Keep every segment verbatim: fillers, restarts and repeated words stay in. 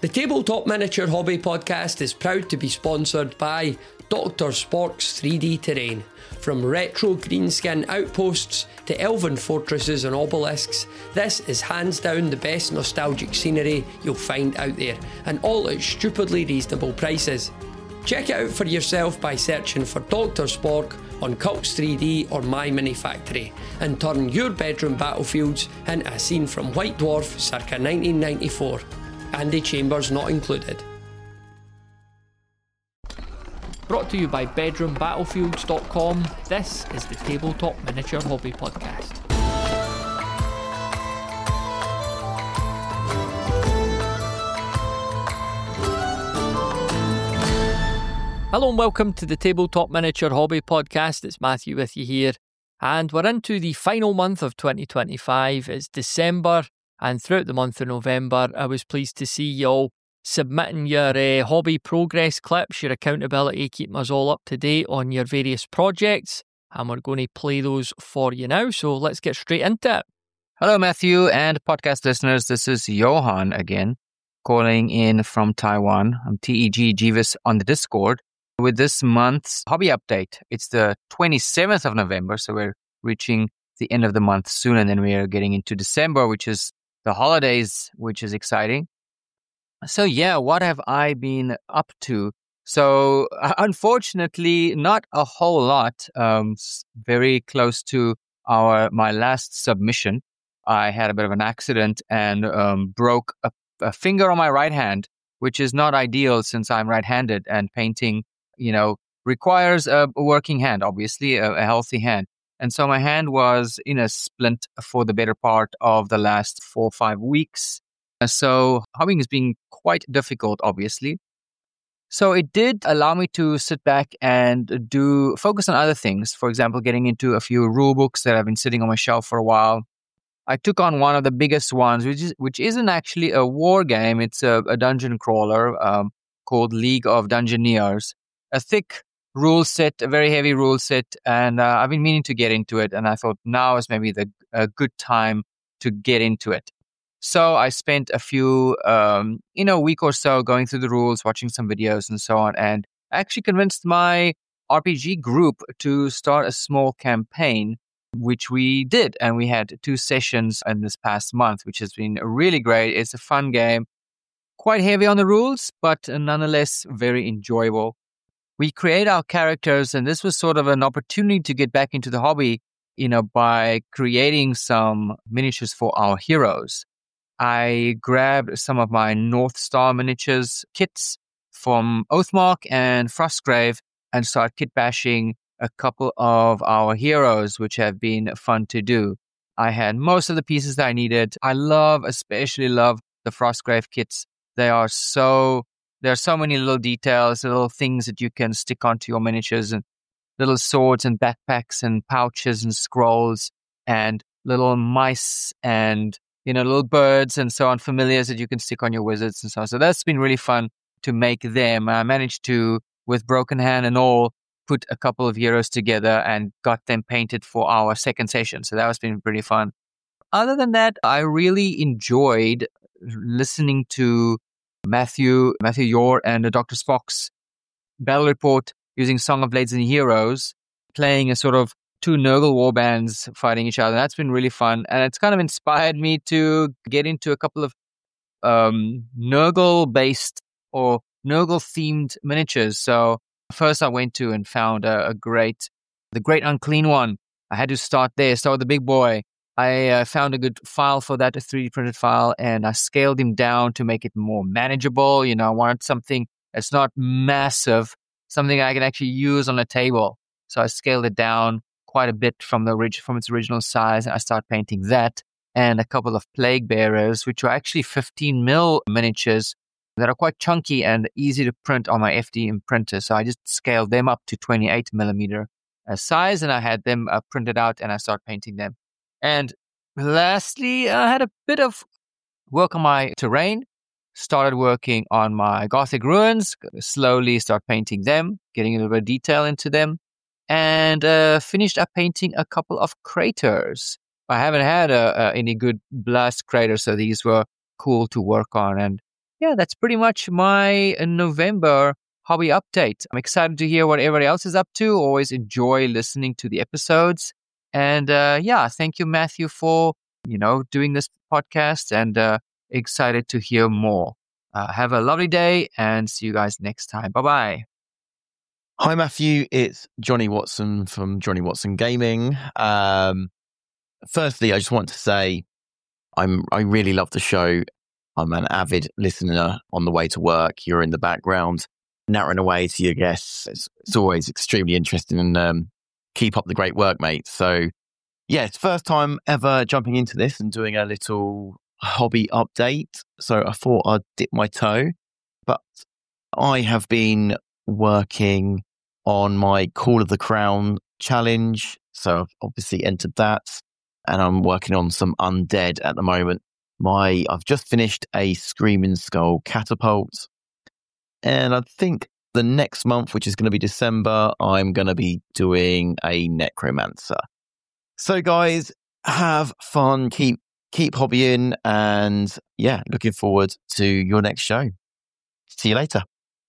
The Tabletop Miniature Hobby Podcast is proud to be sponsored by Doctor Spork's three D Terrain. From retro greenskin outposts to elven fortresses and obelisks, this is hands down the best nostalgic scenery you'll find out there, and all at stupidly reasonable prices. Check it out for yourself by searching for Doctor Spork on Cults three D or My Mini Factory, and turn your bedroom battlefields into a scene from White Dwarf circa nineteen ninety-four. Andy Chambers not included. Brought to you by bedroom battlefields dot com, this is the Tabletop Miniature Hobby Podcast. Hello and welcome to the Tabletop Miniature Hobby Podcast. It's Matthew with you here, and we're into the final month of twenty twenty-five. It's December, and throughout the month of November, I was pleased to see you all submitting your uh, hobby progress clips, your accountability, keeping us all up to date on your various projects, and we're going to play those for you now, so let's get straight into it. Hello, Matthew and podcast listeners. This is Johan again, calling in from Taiwan. I'm T E G Jeeves on the Discord with this month's hobby update. It's the twenty-seventh of November, so we're reaching the end of the month soon, and then we are getting into December, which is the holidays, which is exciting. So yeah, what have I been up to? So uh, unfortunately, not a whole lot. Um, very close to our my last submission, I had a bit of an accident and um, broke a, a finger on my right hand, which is not ideal since I'm right-handed, and painting, you know, requires a working hand, obviously, a, a healthy hand. And so my hand was in a splint for the better part of the last four or five weeks. So hobbying has been quite difficult, obviously. So it did allow me to sit back and do focus on other things. For example, getting into a few rule books that have been sitting on my shelf for a while. I took on one of the biggest ones, which is which isn't actually a war game. It's a, a dungeon crawler um, called League of Dungeoneers. A thick rule set, a very heavy rule set, and uh, I've been meaning to get into it. And I thought now is maybe the a good time to get into it. So I spent a few, um, you know, week or so going through the rules, watching some videos and so on, and actually convinced my R P G group to start a small campaign, which we did. And we had two sessions in this past month, which has been really great. It's a fun game, quite heavy on the rules, but nonetheless very enjoyable. We create our characters, and this was sort of an opportunity to get back into the hobby, you know, by creating some miniatures for our heroes. I grabbed some of my North Star miniatures kits from Oathmark and Frostgrave and started kit bashing a couple of our heroes, which have been fun to do. I had most of the pieces that I needed. I love, especially love the Frostgrave kits. They are so, there are so many little details, little things that you can stick onto your miniatures, and little swords and backpacks and pouches and scrolls and little mice and, you know, little birds and so on, familiars that you can stick on your wizards and so on. So that's been really fun to make them. I managed to, with broken hand and all, put a couple of heroes together and got them painted for our second session. So that has been pretty fun. Other than that, I really enjoyed listening to Matthew, Matthew Yore and Doctor Spock's battle report using Song of Blades and Heroes, playing a sort of two Nurgle warbands fighting each other. That's been really fun. And it's kind of inspired me to get into a couple of um, Nurgle-based or Nurgle-themed miniatures. So first I went to and found a, a great, the Great Unclean One. I had to start there, start with the big boy. I uh, found a good file for that, a three D printed file, and I scaled him down to make it more manageable. You know, I wanted something that's not massive, something I can actually use on a table. So I scaled it down quite a bit from the orig- from its original size. I started painting that and a couple of Plague Bearers, which are actually fifteen mil miniatures that are quite chunky and easy to print on my F D M printer. So I just scaled them up to twenty-eight millimeter uh, size, and I had them uh, printed out, and I started painting them. And lastly, I had a bit of work on my terrain. Started working on my Gothic ruins, slowly start painting them, getting a little bit of detail into them, and uh, finished up painting a couple of craters. I haven't had uh, uh, any good blast craters, so these were cool to work on. And yeah, that's pretty much my uh, November hobby update. I'm excited to hear what everybody else is up to. Always enjoy listening to the episodes. And uh, yeah, thank you, Matthew, for, you know, doing this podcast, and uh, excited to hear more. Uh, have a lovely day and see you guys next time. Bye-bye. Hi, Matthew. It's Johnny Watson from Johnny Watson Gaming. Um, firstly, I just want to say I'm I really love the show. I'm an avid listener on the way to work. You're in the background, nattering away to your guests. It's, it's always extremely interesting, and um, keep up the great work, mate. So, yeah, it's first time ever jumping into this and doing a little hobby update. So I thought I'd dip my toe, but I have been working on my Call of the Crown challenge. So I've obviously entered that, and I'm working on some undead at the moment. My I've just finished a Screaming Skull catapult, and I think the next month, which is going to be December, I'm going to be doing a necromancer. So guys, have fun, keep keep hobbying, and yeah, looking forward to your next show. See you later.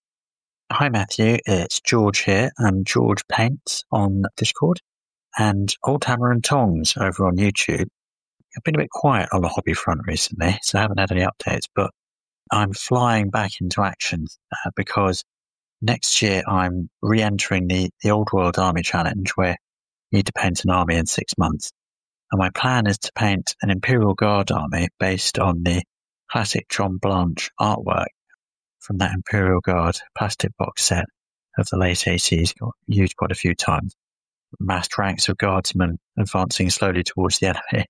Hi Matthew, it's George here. I'm George Paints on Discord and Old Hammer and Tongs over on YouTube. I've been a bit quiet on the hobby front recently, so I haven't had any updates, but I'm flying back into action uh, because next year I'm re-entering the, the Old World Army Challenge, where you need to paint an army in six months. And my plan is to paint an Imperial Guard army based on the classic John Blanche artwork from that Imperial Guard plastic box set of the late eighties, got used quite a few times. Massed ranks of guardsmen advancing slowly towards the enemy.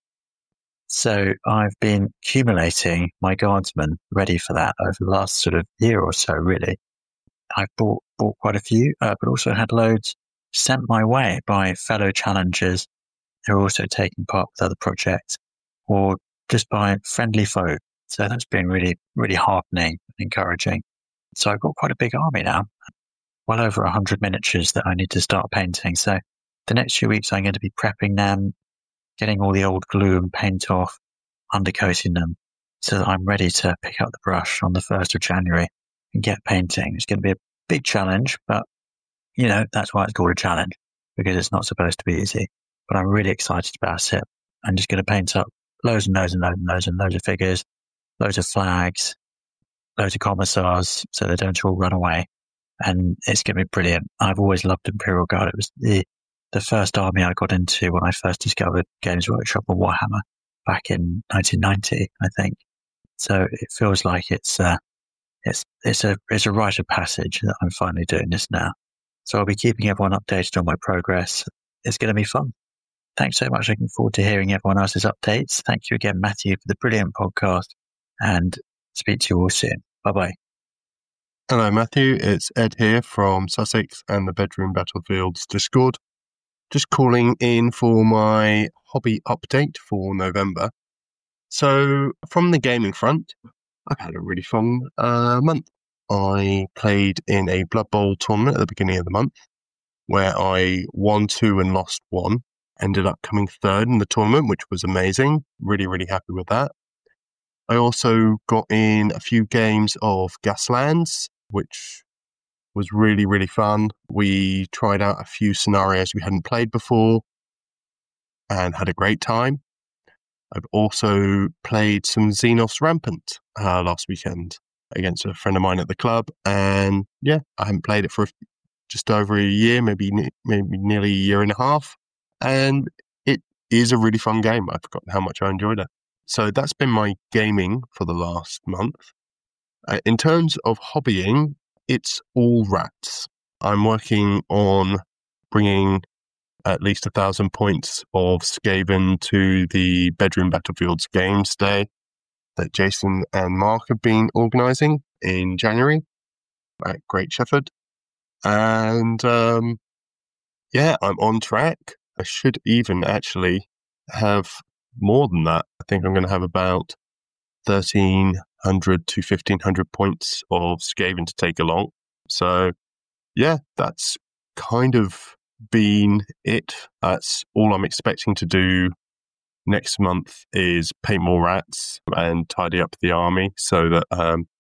So I've been accumulating my guardsmen ready for that over the last sort of year or so, really. I've bought, bought quite a few, uh, but also had loads sent my way by fellow challengers who are also taking part with other projects, or just by friendly folk. So that's been really, really heartening and encouraging. So I've got quite a big army now, well over one hundred miniatures that I need to start painting. So the next few weeks I'm going to be prepping them, getting all the old glue and paint off, undercoating them, so that I'm ready to pick up the brush on the first of January and get painting. It's going to be a big challenge, but, you know, that's why it's called a challenge, because it's not supposed to be easy. But I'm really excited about it. I'm just going to paint up loads and loads and loads and loads and loads of figures, loads of flags, loads of commissars, so they don't all run away. And it's going to be brilliant. I've always loved Imperial Guard. It was the the first army I got into when I first discovered Games Workshop and Warhammer back in nineteen ninety, I think. So it feels like it's uh, it's it's a it's a rite of passage that I'm finally doing this now. So I'll be keeping everyone updated on my progress. It's going to be fun. Thanks so much. Looking forward to hearing everyone else's updates. Thank you again, Matthew, for the brilliant podcast, and speak to you all soon. Bye bye. Hello, Matthew. It's Ed here from Sussex and the Bedroom Battlefields Discord. Just calling in for my hobby update for November. So, from the gaming front, I've had a really fun uh, month. I played in a Blood Bowl tournament at the beginning of the month, where I won two and lost one. Ended up coming third in the tournament, which was amazing. Really, really happy with that. I also got in a few games of Gaslands, which was really, really fun. We tried out a few scenarios we hadn't played before and had a great time. I've also played some Xenos Rampant uh, last weekend against a friend of mine at the club. And yeah, I haven't played it for just over a year, maybe maybe nearly a year and a half. And it is a really fun game. I've forgotten how much I enjoyed it. So that's been my gaming for the last month. Uh, in terms of hobbying, it's all rats. I'm working on bringing at least a thousand points of Skaven to the Bedroom Battlefields Games Day that Jason and Mark have been organising in January at Great Shefford. And um, yeah, I'm on track. I should even actually have more than that. I think I'm going to have about thirteen hundred to fifteen hundred points of Skaven to take along. So yeah, that's kind of been it. That's all I'm expecting to do next month, is paint more rats and tidy up the army so that um,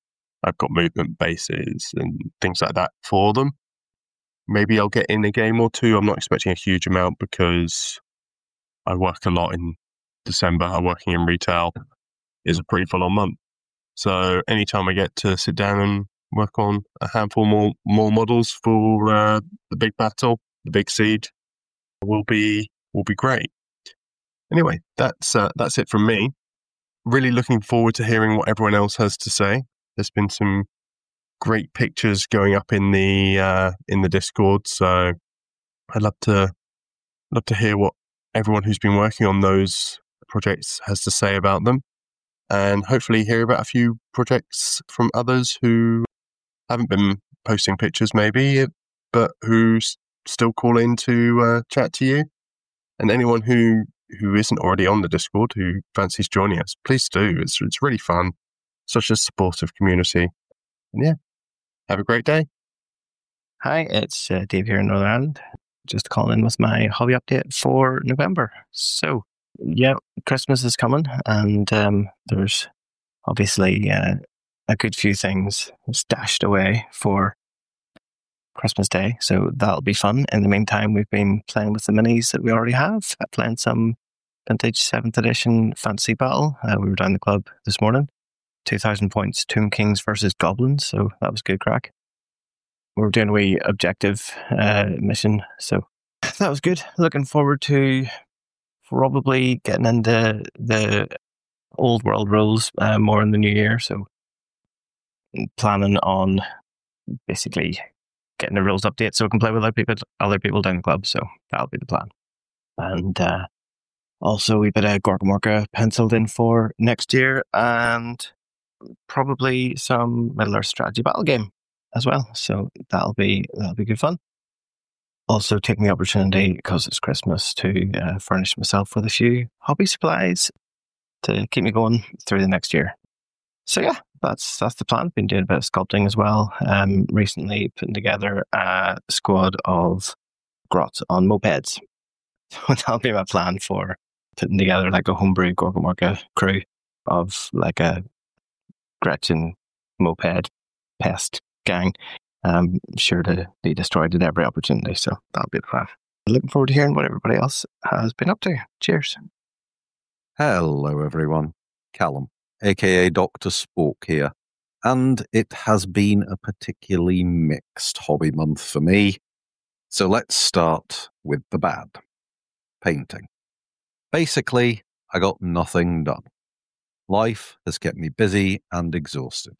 I've got movement bases and things like that for them. Maybe I'll get in a game or two. I'm not expecting a huge amount because I work a lot in December. I'm working in retail. It's a pretty full-on month. So anytime I get to sit down and work on a handful more more models for uh, the big battle, the big siege, will be will be great. Anyway, that's uh, that's it from me. Really looking forward to hearing what everyone else has to say. There's been some great pictures going up in the uh, in the Discord, so I'd love to love to hear what everyone who's been working on those projects has to say about them, and hopefully hear about a few projects from others who haven't been posting pictures, maybe, but who s- still call in to uh, chat to you. And anyone who who isn't already on the Discord who fancies joining us, please do. It's it's really fun. Such a supportive community. And yeah, have a great day. Hi, it's uh, Dave here in Northern Ireland. Just calling in with my hobby update for November. So, yeah, Christmas is coming, and um, there's obviously uh, a good few things stashed away for Christmas Day, so that'll be fun. In the meantime, we've been playing with the minis that we already have, playing some vintage seventh edition Fantasy Battle. Uh, we were down the club this morning. two thousand points, Tomb Kings versus Goblins, so that was good crack. We were doing a wee objective uh, mission, so that was good. Looking forward to probably getting into the old world rules uh, more in the new year, so planning on basically getting the rules update so we can play with other people, other people down the club, so that'll be the plan. And uh, also we bit of Gorkamorka penciled in for next year, and probably some Middle-earth strategy battle game as well. So that'll be that'll be good fun. Also taking the opportunity, because it's Christmas, to uh, furnish myself with a few hobby supplies to keep me going through the next year. So yeah, that's that's the plan. Been doing a bit of sculpting as well. Um, recently putting together a squad of grots on mopeds. So that'll be my plan for putting together like a homebrew Gorkamorka crew of like a Gretchen moped pest gang. Um, sure to be destroyed at every opportunity, so that'll be the plan. Looking forward to hearing what everybody else has been up to. Cheers. Hello, everyone. Callum, aka Doctor Spork here. And it has been a particularly mixed hobby month for me. So let's start with the bad. Painting. Basically, I got nothing done. Life has kept me busy and exhausted.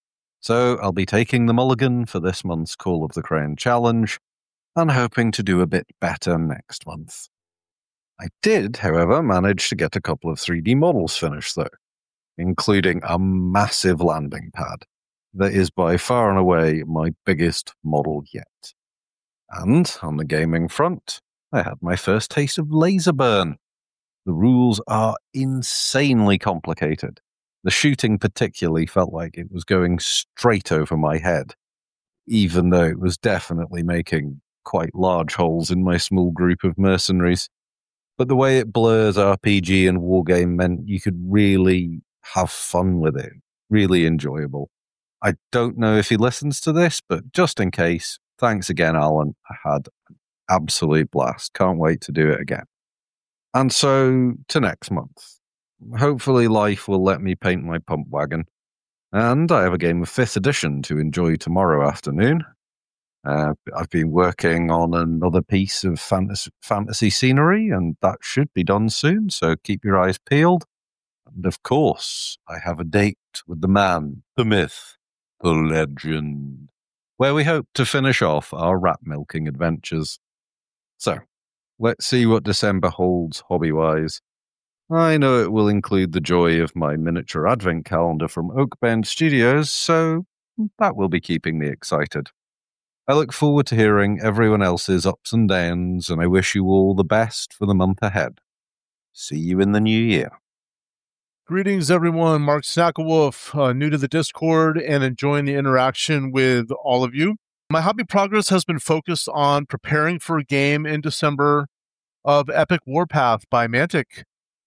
So I'll be taking the mulligan for this month's Call of the Crown challenge and hoping to do a bit better next month. I did, however, manage to get a couple of three D models finished though, including a massive landing pad that is by far and away my biggest model yet. And on the gaming front, I had my first taste of laser burn. The rules are insanely complicated. The shooting particularly felt like it was going straight over my head, even though it was definitely making quite large holes in my small group of mercenaries. But the way it blurs R P G and wargame meant you could really have fun with it. Really enjoyable. I don't know if he listens to this, but just in case, thanks again, Alan. I had an absolute blast. Can't wait to do it again. And so, to next month. Hopefully life will let me paint my pump wagon. And I have a game of fifth edition to enjoy tomorrow afternoon. Uh, I've been working on another piece of fantasy, fantasy scenery, and that should be done soon, so keep your eyes peeled. And of course, I have a date with the man, the myth, the legend, where we hope to finish off our rat milking adventures. So, let's see what December holds hobby-wise. I know it will include the joy of my miniature advent calendar from Oakbend Studios, so that will be keeping me excited. I look forward to hearing everyone else's ups and downs, and I wish you all the best for the month ahead. See you in the new year. Greetings, everyone. Mark Snacklewolf, uh, new to the Discord and enjoying the interaction with all of you. My hobby progress has been focused on preparing for a game in December of Epic Warpath by Mantic.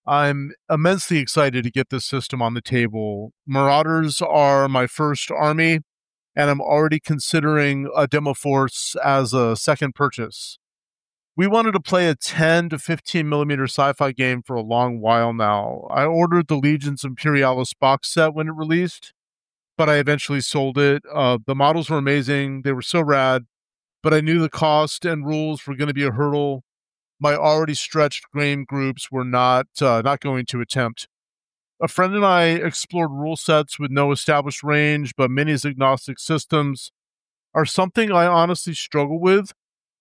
I'm immensely excited to get this system on the table. Marauders are my first army, and I'm already considering a Demo Force as a second purchase. We wanted to play a ten to fifteen millimeter sci-fi game for a long while now. I ordered the Legions Imperialis box set when it released, but I eventually sold it. Uh, the models were amazing. They were so rad, but I knew the cost and rules were going to be a hurdle. My already stretched game groups were not uh, not going to attempt. A friend and I explored rule sets with no established range, but minis agnostic systems are something I honestly struggle with.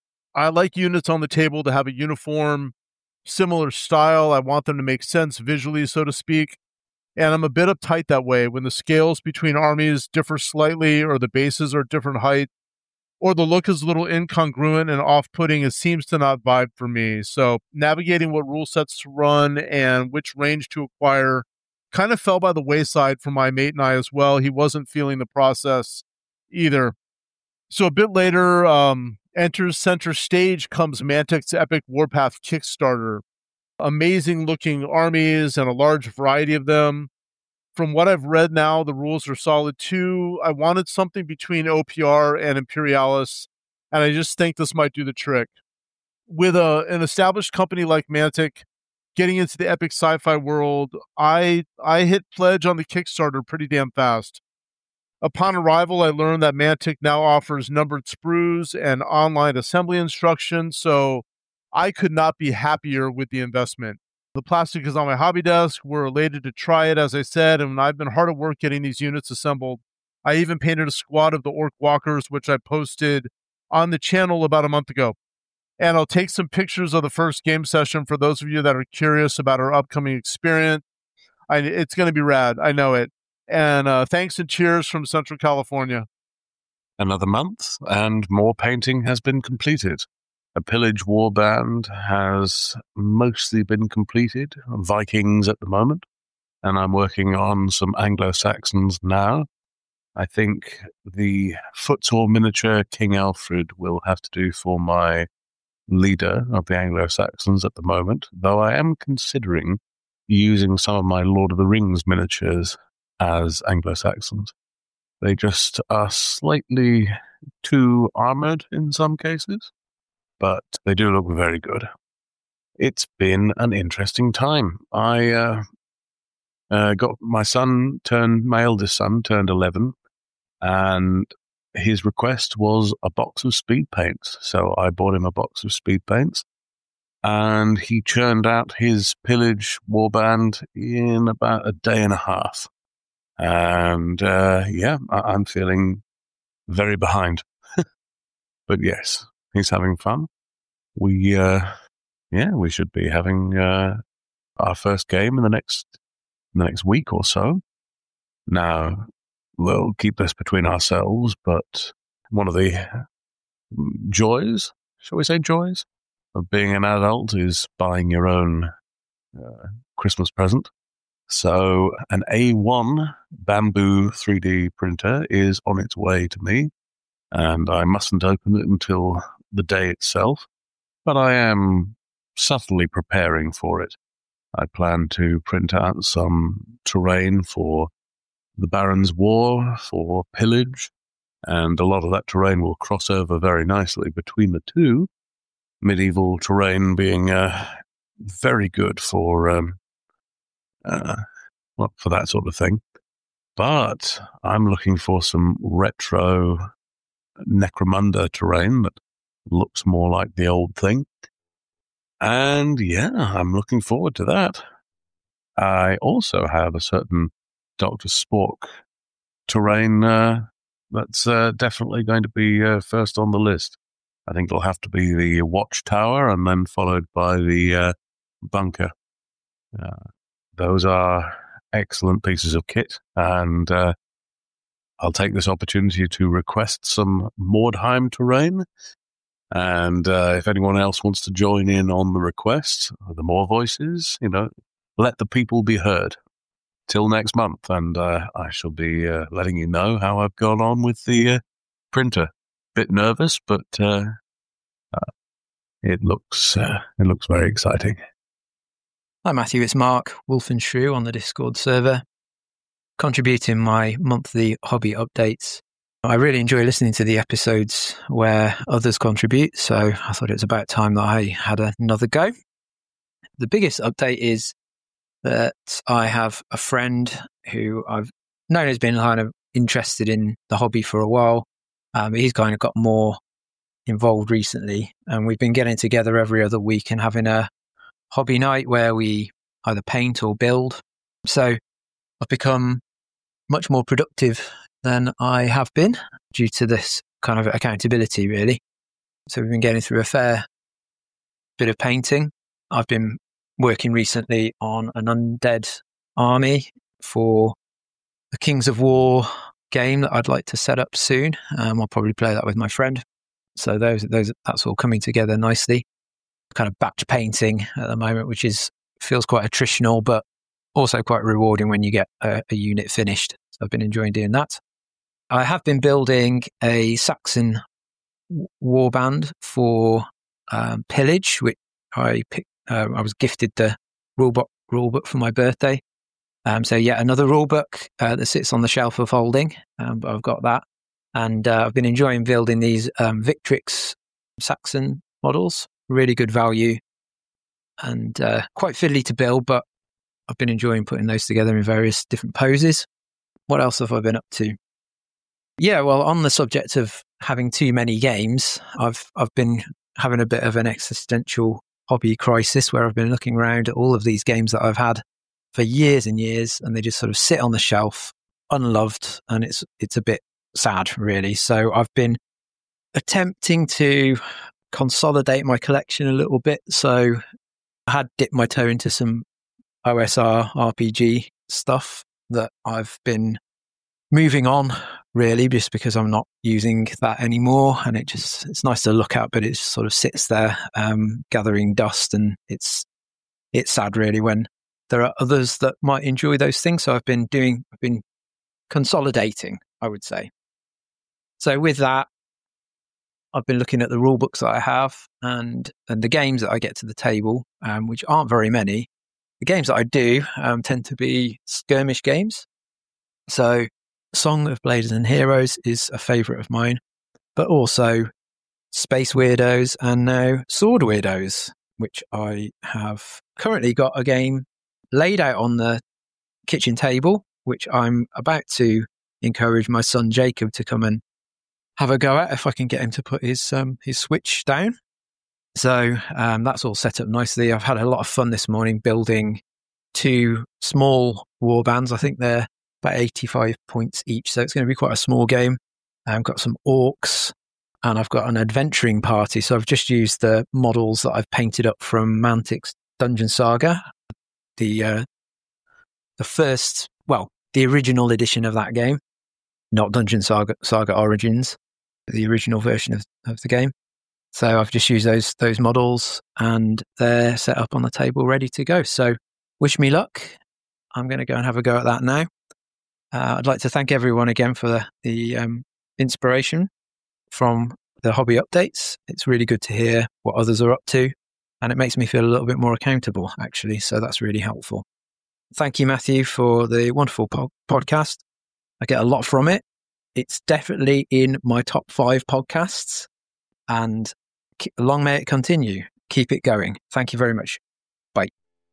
I like units on the table to have a uniform, similar style. I want them to make sense visually, so to speak. And I'm a bit uptight that way when the scales between armies differ slightly, or the bases are different height, or the look is a little incongruent and off-putting. It seems to not vibe for me. So navigating what rule sets to run and which range to acquire kind of fell by the wayside for my mate and I as well. He wasn't feeling the process either. So a bit later, um, enters center stage comes Mantic's Epic Warpath Kickstarter. Amazing looking armies and a large variety of them. From what I've read now, the rules are solid too. I wanted something between O P R and Imperialis, and I just think this might do the trick. With a, an established company like Mantic getting into the epic sci-fi world, I I hit pledge on the Kickstarter pretty damn fast. Upon arrival, I learned that Mantic now offers numbered sprues and online assembly instructions, so I could not be happier with the investment. The plastic is on my hobby desk. We're elated to try it, as I said, and I've been hard at work getting these units assembled. I even painted a squad of the Orc Walkers, which I posted on the channel about a month ago. And I'll take some pictures of the first game session for those of you that are curious about our upcoming experience. I, it's going to be rad. I know it. And uh, thanks and cheers from Central California. Another month, and more painting has been completed. A Pillage Warband has mostly been completed, Vikings at the moment, and I'm working on some Anglo-Saxons now. I think the Footsore miniature King Alfred will have to do for my leader of the Anglo-Saxons at the moment, though I am considering using some of my Lord of the Rings miniatures as Anglo-Saxons. They just are slightly too armored in some cases, but they do look very good. It's been an interesting time. I uh, uh, got my son turned, my eldest son turned eleven, and his request was a box of speed paints. So I bought him a box of speed paints, and he churned out his Pillage Warband in about a day and a half. And uh, yeah, I- I'm feeling very behind. But yes, he's having fun. We, uh, yeah, we should be having uh, our first game in the next in the next week or so. Now, we'll keep this between ourselves, but one of the joys, shall we say joys, of being an adult is buying your own uh, Christmas present. So an A one Bamboo three D printer is on its way to me, and I mustn't open it until the day itself, but I am subtly preparing for it. I plan to print out some terrain for the Baron's War, for Pillage, and a lot of that terrain will cross over very nicely between the two. Medieval terrain being uh, very good for um, uh, well, for that sort of thing. But I'm looking for some retro Necromunda terrain that looks more like the old thing. And yeah, I'm looking forward to that. I also have a certain Doctor Spork terrain uh, that's uh, definitely going to be uh, first on the list. I think it'll have to be the Watchtower and then followed by the uh, Bunker. Uh, those are excellent pieces of kit, and uh, I'll take this opportunity to request some Mordheim terrain. And uh, if anyone else wants to join in on the request, the more voices, you know, let the people be heard. Till next month, and uh, I shall be uh, letting you know how I've gone on with the uh, printer. Bit nervous, but uh, uh, it looks uh, it looks very exciting. Hi Matthew, it's Mark, Wolf and Shrew on the Discord server, contributing my monthly hobby updates. I really enjoy listening to the episodes where others contribute, so I thought it was about time that I had another go. The biggest update is that I have a friend who I've known has been kind of interested in the hobby for a while. Um, he's kind of got more involved recently, and we've been getting together every other week and having a hobby night where we either paint or build. So I've become much more productive than I have been due to this kind of accountability, really. So we've been getting through a fair bit of painting. I've been working recently on an undead army for the Kings of War game that I'd like to set up soon. Um, I'll probably play that with my friend. So those, those, that's all coming together nicely. Kind of batch painting at the moment, which is feels quite attritional, but also quite rewarding when you get a, a unit finished. So I've been enjoying doing that. I have been building a Saxon warband for um, Pillage, which I picked. Uh, I was gifted the rulebook rulebook for my birthday. Um, so yet another rulebook uh, that sits on the shelf of holding. Um, but I've got that, and uh, I've been enjoying building these um, Victrix Saxon models. Really good value and uh, quite fiddly to build, but I've been enjoying putting those together in various different poses. What else have I been up to? Yeah, well, on the subject of having too many games, I've I've been having a bit of an existential hobby crisis where I've been looking around at all of these games that I've had for years and years, and they just sort of sit on the shelf, unloved, and it's it's a bit sad, really. So I've been attempting to consolidate my collection a little bit. So I had dipped my toe into some O S R R P G stuff that I've been moving on, really, just because I'm not using that anymore. And it just, it's nice to look at, but it just sort of sits there, um, gathering dust. And it's, it's sad, really, when there are others that might enjoy those things. So I've been doing, I've been consolidating, I would say. So with that, I've been looking at the rule books that I have and, and the games that I get to the table, um, which aren't very many. The games that I do um, tend to be skirmish games. So Song of Blades and Heroes is a favourite of mine, but also Space Weirdos and now Sword Weirdos, which I have currently got a game laid out on the kitchen table, which I'm about to encourage my son Jacob to come and have a go at if I can get him to put his um, his Switch down. So um, that's all set up nicely. I've had a lot of fun this morning building two small war bands. I think they're about eighty-five points each, so it's going to be quite a small game. I've got some orcs and I've got an adventuring party. So I've just used the models that I've painted up from Mantic's Dungeon Saga, the uh, the first, well, the original edition of that game, not Dungeon Saga, Saga Origins, the original version of, of the game. So I've just used those those models and they're set up on the table ready to go. So wish me luck. I'm going to go and have a go at that now. Uh, I'd like to thank everyone again for the, the um, inspiration from the hobby updates. It's really good to hear what others are up to, and it makes me feel a little bit more accountable, actually. So that's really helpful. Thank you, Matthew, for the wonderful po- podcast. I get a lot from it. It's definitely in my top five podcasts, and long may it continue. Keep it going. Thank you very much. Bye.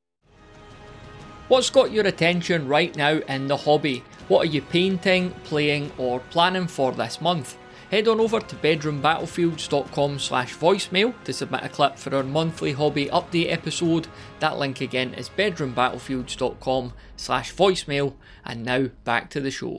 What's got your attention right now in the hobby? What are you painting, playing, or planning for this month? Head on over to bedroombattlefields.com slash voicemail to submit a clip for our monthly hobby update episode. That link again is bedroombattlefields.com slash voicemail. And now back to the show.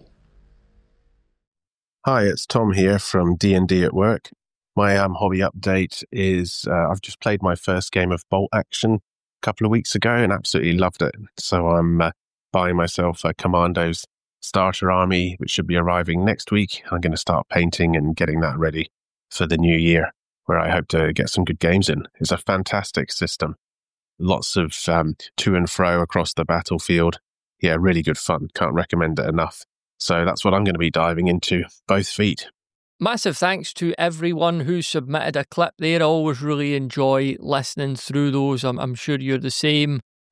Hi, it's Tom here from D and D at Work. My um, hobby update is uh, I've just played my first game of Bolt Action a couple of weeks ago and absolutely loved it. So I'm uh, buying myself a Commandos starter army, which should be arriving next week. I'm going to start painting and getting that ready for the new year, where I hope to get some good games in. It's a fantastic system. Lots of um, to and fro across the battlefield. Yeah, really good fun. Can't recommend it enough. So that's what I'm going to be diving into, both feet. Massive thanks to everyone who submitted a clip there. I always really enjoy listening through those. I'm, I'm sure you're the same.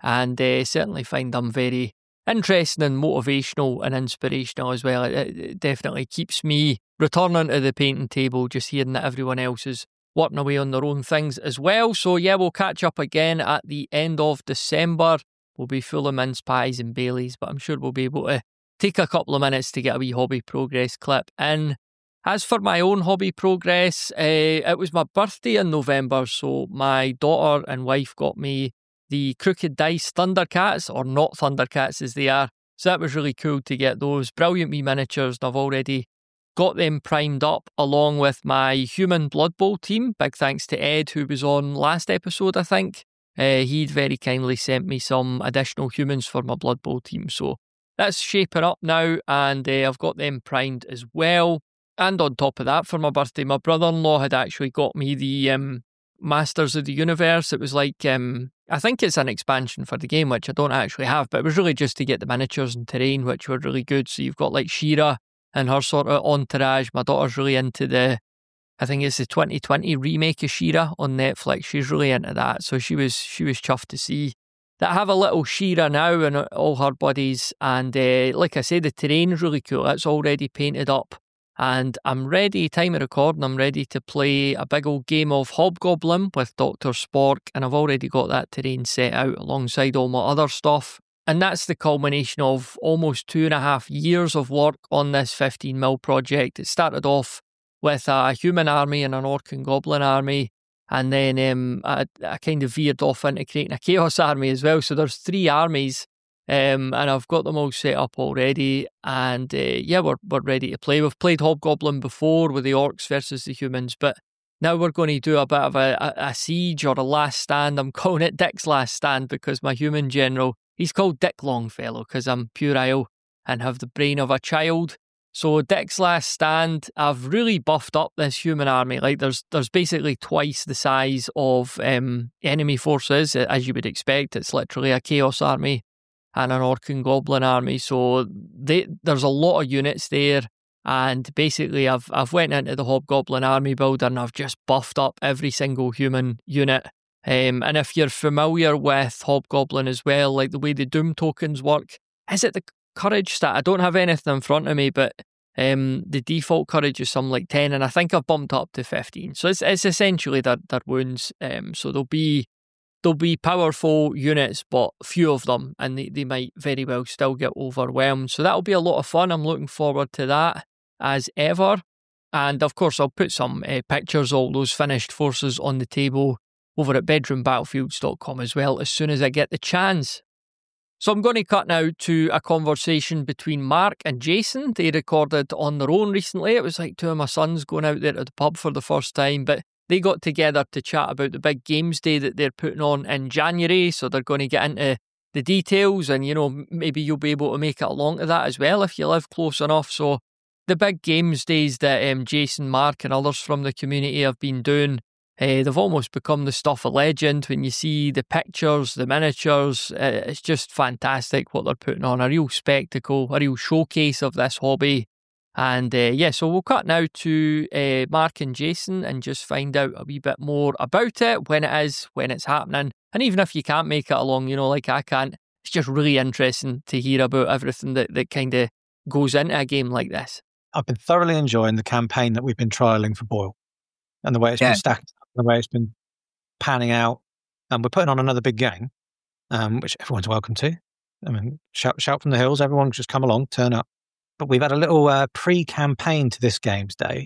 and uh, certainly find them very interesting and motivational and inspirational as well. It, it definitely keeps me returning to the painting table, just hearing that everyone else is working away on their own things as well. So yeah, we'll catch up again at the end of December. We'll be full of mince pies and Baileys, but I'm sure we'll be able to take a couple of minutes to get a wee hobby progress clip in. As for my own hobby progress, uh, it was my birthday in November, so my daughter and wife got me the Crooked Dice Thundercats, or not Thundercats as they are. So that was really cool to get those. Brilliant wee miniatures, and I've already got them primed up along with my human Blood Bowl team. Big thanks to Ed, who was on last episode, I think. Uh, he'd very kindly sent me some additional humans for my Blood Bowl team. So that's shaping up now, and uh, I've got them primed as well. And on top of that, for my birthday, my brother-in-law had actually got me the um, Masters of the Universe. It was like, um, I think it's an expansion for the game, which I don't actually have, but it was really just to get the miniatures and terrain, which were really good. So you've got like She-Ra and her sort of entourage. My daughter's really into the, I think it's the twenty twenty remake of She-Ra on Netflix. She's really into that. So she was she was chuffed to see that I have a little She-Ra now and all her buddies. And uh, like I said, the terrain's really cool. It's already painted up. And I'm ready, time of recording, I'm ready to play a big old game of Hobgoblin with Doctor Spork, and I've already got that terrain set out alongside all my other stuff. And that's the culmination of almost two and a half years of work on this fifteen mil project. It started off with a human army and an orc and goblin army, and then um, I, I kind of veered off into creating a chaos army as well. So there's three armies. Um, and I've got them all set up already, and uh, yeah, we're we're ready to play. We've played Hobgoblin before with the orcs versus the humans, but now we're going to do a bit of a, a, a siege or a last stand. I'm calling it Dick's Last Stand because my human general, he's called Dick Longfellow because I'm puerile and have the brain of a child. So Dick's Last Stand, I've really buffed up this human army. Like there's there's basically twice the size of um, enemy forces, as you would expect. It's literally a chaos army and an orc and goblin army, so they, there's a lot of units there, and basically I've I've went into the Hobgoblin army builder and I've just buffed up every single human unit. Um, and if you're familiar with Hobgoblin as well, like the way the Doom tokens work, is it the courage stat? I don't have anything in front of me, but um, the default courage is something like ten, and I think I've bumped up to fifteen. So it's it's essentially their, their wounds. Um, so there'll be There'll be powerful units, but few of them, and they, they might very well still get overwhelmed. So that'll be a lot of fun. I'm looking forward to that as ever. And of course, I'll put some uh, pictures of all those finished forces on the table over at bedroom battlefields dot com as well as soon as I get the chance. So I'm going to cut now to a conversation between Mark and Jason. They recorded on their own recently. It was like two of my sons going out there to the pub for the first time, but they got together to chat about the big games day that they're putting on in January, so they're going to get into the details, and, you know, maybe you'll be able to make it along to that as well if you live close enough. So the big games days that um, Jason, Mark and others from the community have been doing, uh, they've almost become the stuff of legend. When you see the pictures, the miniatures, uh, it's just fantastic what they're putting on, a real spectacle, a real showcase of this hobby. And uh, yeah, so we'll cut now to uh, Mark and Jason and just find out a wee bit more about it, when it is, when it's happening. And even if you can't make it along, you know, like I can't, it's just really interesting to hear about everything that, that kind of goes into a game like this. I've been thoroughly enjoying the campaign that we've been trialling for Boyle and the way it's yeah. been stacked, the way it's been panning out. And we're putting on another big game, um, which everyone's welcome to. I mean, shout, shout from the hills, everyone just come along, turn up. But we've had a little uh, pre-campaign to this games day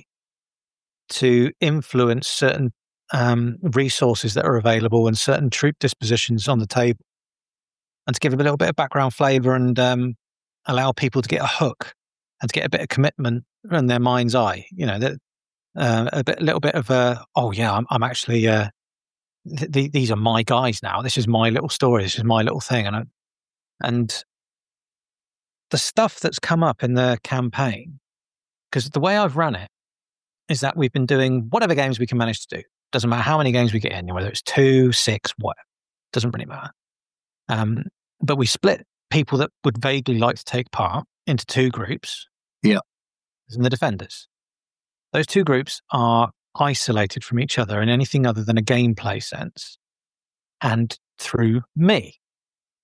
to influence certain um, resources that are available and certain troop dispositions on the table, and to give a little bit of background flavour and um, allow people to get a hook and to get a bit of commitment in their mind's eye. You know, that uh, a bit, little bit of a, oh yeah, I'm, I'm actually, uh, th- th- these are my guys now. This is my little story. This is my little thing, and I, and. The stuff that's come up in the campaign, because the way I've run it is that we've been doing whatever games we can manage to do. Doesn't matter how many games we get in, whether it's two, six, whatever. Doesn't really matter. Um, but we split people that would vaguely like to take part into two groups. Yeah. And the defenders. Those two groups are isolated from each other in anything other than a gameplay sense, and through me.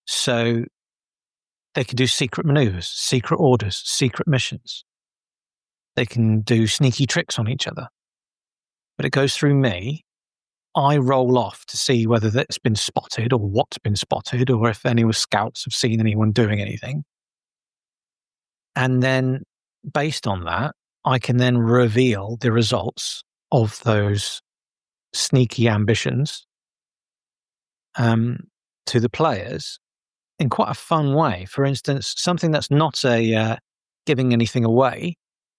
So they can do secret maneuvers, secret orders, secret missions. They can do sneaky tricks on each other. But it goes through me. I roll off to see whether that's been spotted or what's been spotted or if any of the scouts have seen anyone doing anything. And then based on that, I can then reveal the results of those sneaky ambitions um, to the players in quite a fun way. For instance, something that's not a uh, giving anything away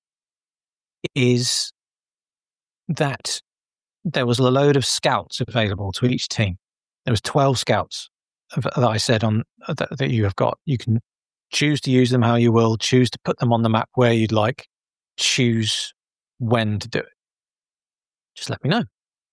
is that there was a load of scouts available to each team. There was twelve scouts that I said on that, that you have got. You can choose to use them how you will, choose to put them on the map where you'd like, choose when to do it. Just let me know.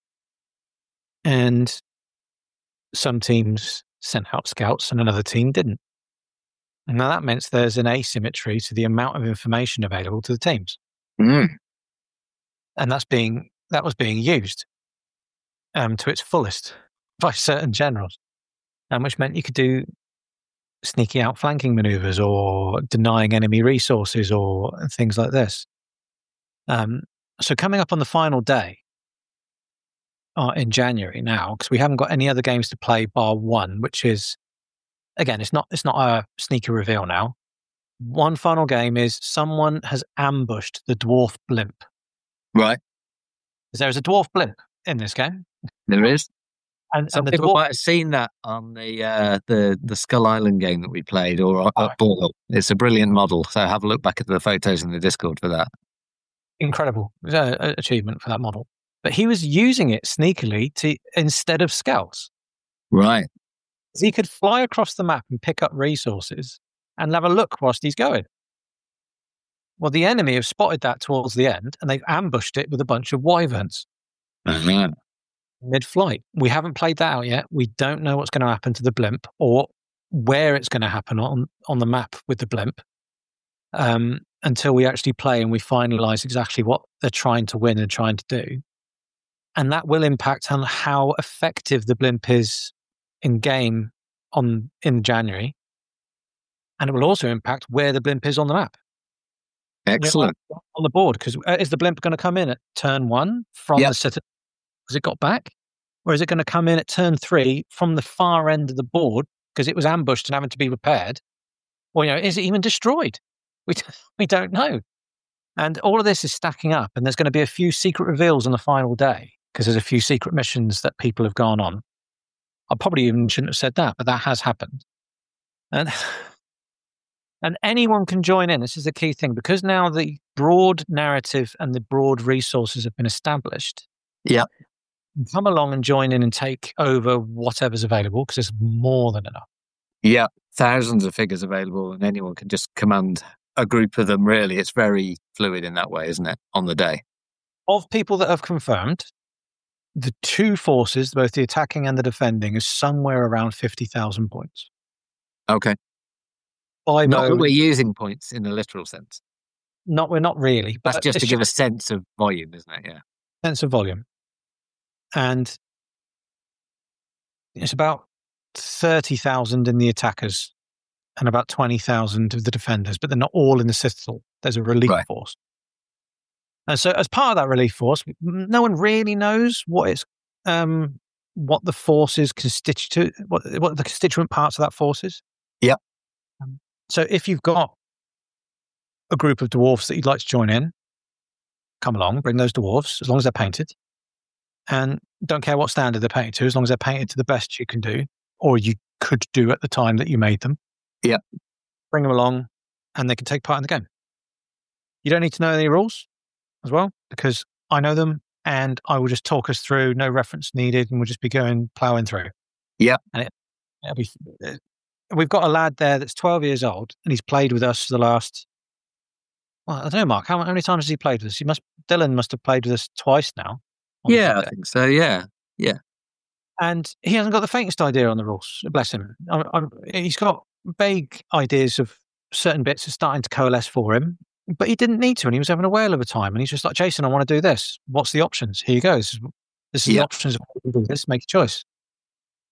And some teams sent out scouts and another team didn't. And now that means there's an asymmetry to the amount of information available to the teams. Mm. And that's being that was being used um, to its fullest by certain generals, um, which meant you could do sneaky outflanking maneuvers or denying enemy resources or things like this. Um, so coming up on the final day uh, in January now, because we haven't got any other games to play bar one, which is, again, it's not it's not a sneaky reveal now. One final game is someone has ambushed the dwarf blimp. Right. There's a dwarf blimp in this game. There is. And, Some and the people dwarf, might have seen that on the uh, the the Skull Island game that we played, or at Oh. Ball. It's a brilliant model. So have a look back at the photos in the Discord for that. incredible uh, achievement for that model. But he was using it sneakily to instead of scouts. Right. He could fly across the map and pick up resources and have a look whilst he's going. Well, the enemy have spotted that towards the end, and they've ambushed it with a bunch of wyverns Uh-huh. mid-flight. We haven't played that out yet. We don't know what's going to happen to the blimp or where it's going to happen on, on the map with the blimp um, until we actually play and we finalise exactly what they're trying to win and trying to do. And that will impact on how effective the blimp is in game on in January. And it will also impact where the blimp is on the map. Excellent. You know, on the board, because uh, is the blimp going to come in at turn one from Yep. the citadel? Has it got back? Or is it going to come in at turn three from the far end of the board because it was ambushed and having to be repaired? Or, you know, is it even destroyed? We, we don't know. And all of this is stacking up, and there's going to be a few secret reveals on the final day because there's a few secret missions that people have gone on. I probably even shouldn't have said that, but that has happened. And and anyone can join in. This is the key thing, because now the broad narrative and the broad resources have been established. Yeah. Come along and join in and take over whatever's available, because there's more than enough. Yeah. Thousands of figures available, and anyone can just command a group of them, really. It's very fluid in that way, isn't it, on the day? Of people that have confirmed, the two forces, both the attacking and the defending, is somewhere around fifty thousand points. Okay. By Not that mode, we're using points in the literal sense. not, we're not really. But That's just it's to give a sense of volume, isn't it? Yeah. sense of volume. And it's about thirty thousand in the attackers and about twenty thousand of the defenders, but they're not all in the citadel. There's a relief Right. force. And so as part of that relief force, no one really knows what it's, um, what the force is constitute, what, what the constituent parts of that force is. Yep. Um, so if you've got a group of dwarves that you'd like to join in, come along, bring those dwarves, as long as they're painted. And don't care what standard they're painted to, as long as they're painted to the best you can do, or you could do at the time that you made them. Yeah. Bring them along, and they can take part in the game. You don't need to know any rules as well, because I know them, and I will just talk us through, no reference needed, and we'll just be going, ploughing through. Yeah. And it, it'll be, we've got a lad there that's twelve years old, and he's played with us for the last, well, I don't know, Mark, how, how many times has he played with us? He must, Dylan must have played with us twice now. on Yeah, I Sunday. think so. Yeah. Yeah. And he hasn't got the faintest idea on the rules. Bless him. I, I, he's got vague ideas of certain bits are starting to coalesce for him, but he didn't need to, and he was having a whale of a time. And he's just like, Jason, I want to do this. What's the options? Here you go. This is, this is the Yeah. options. Of how you do this. Make a choice.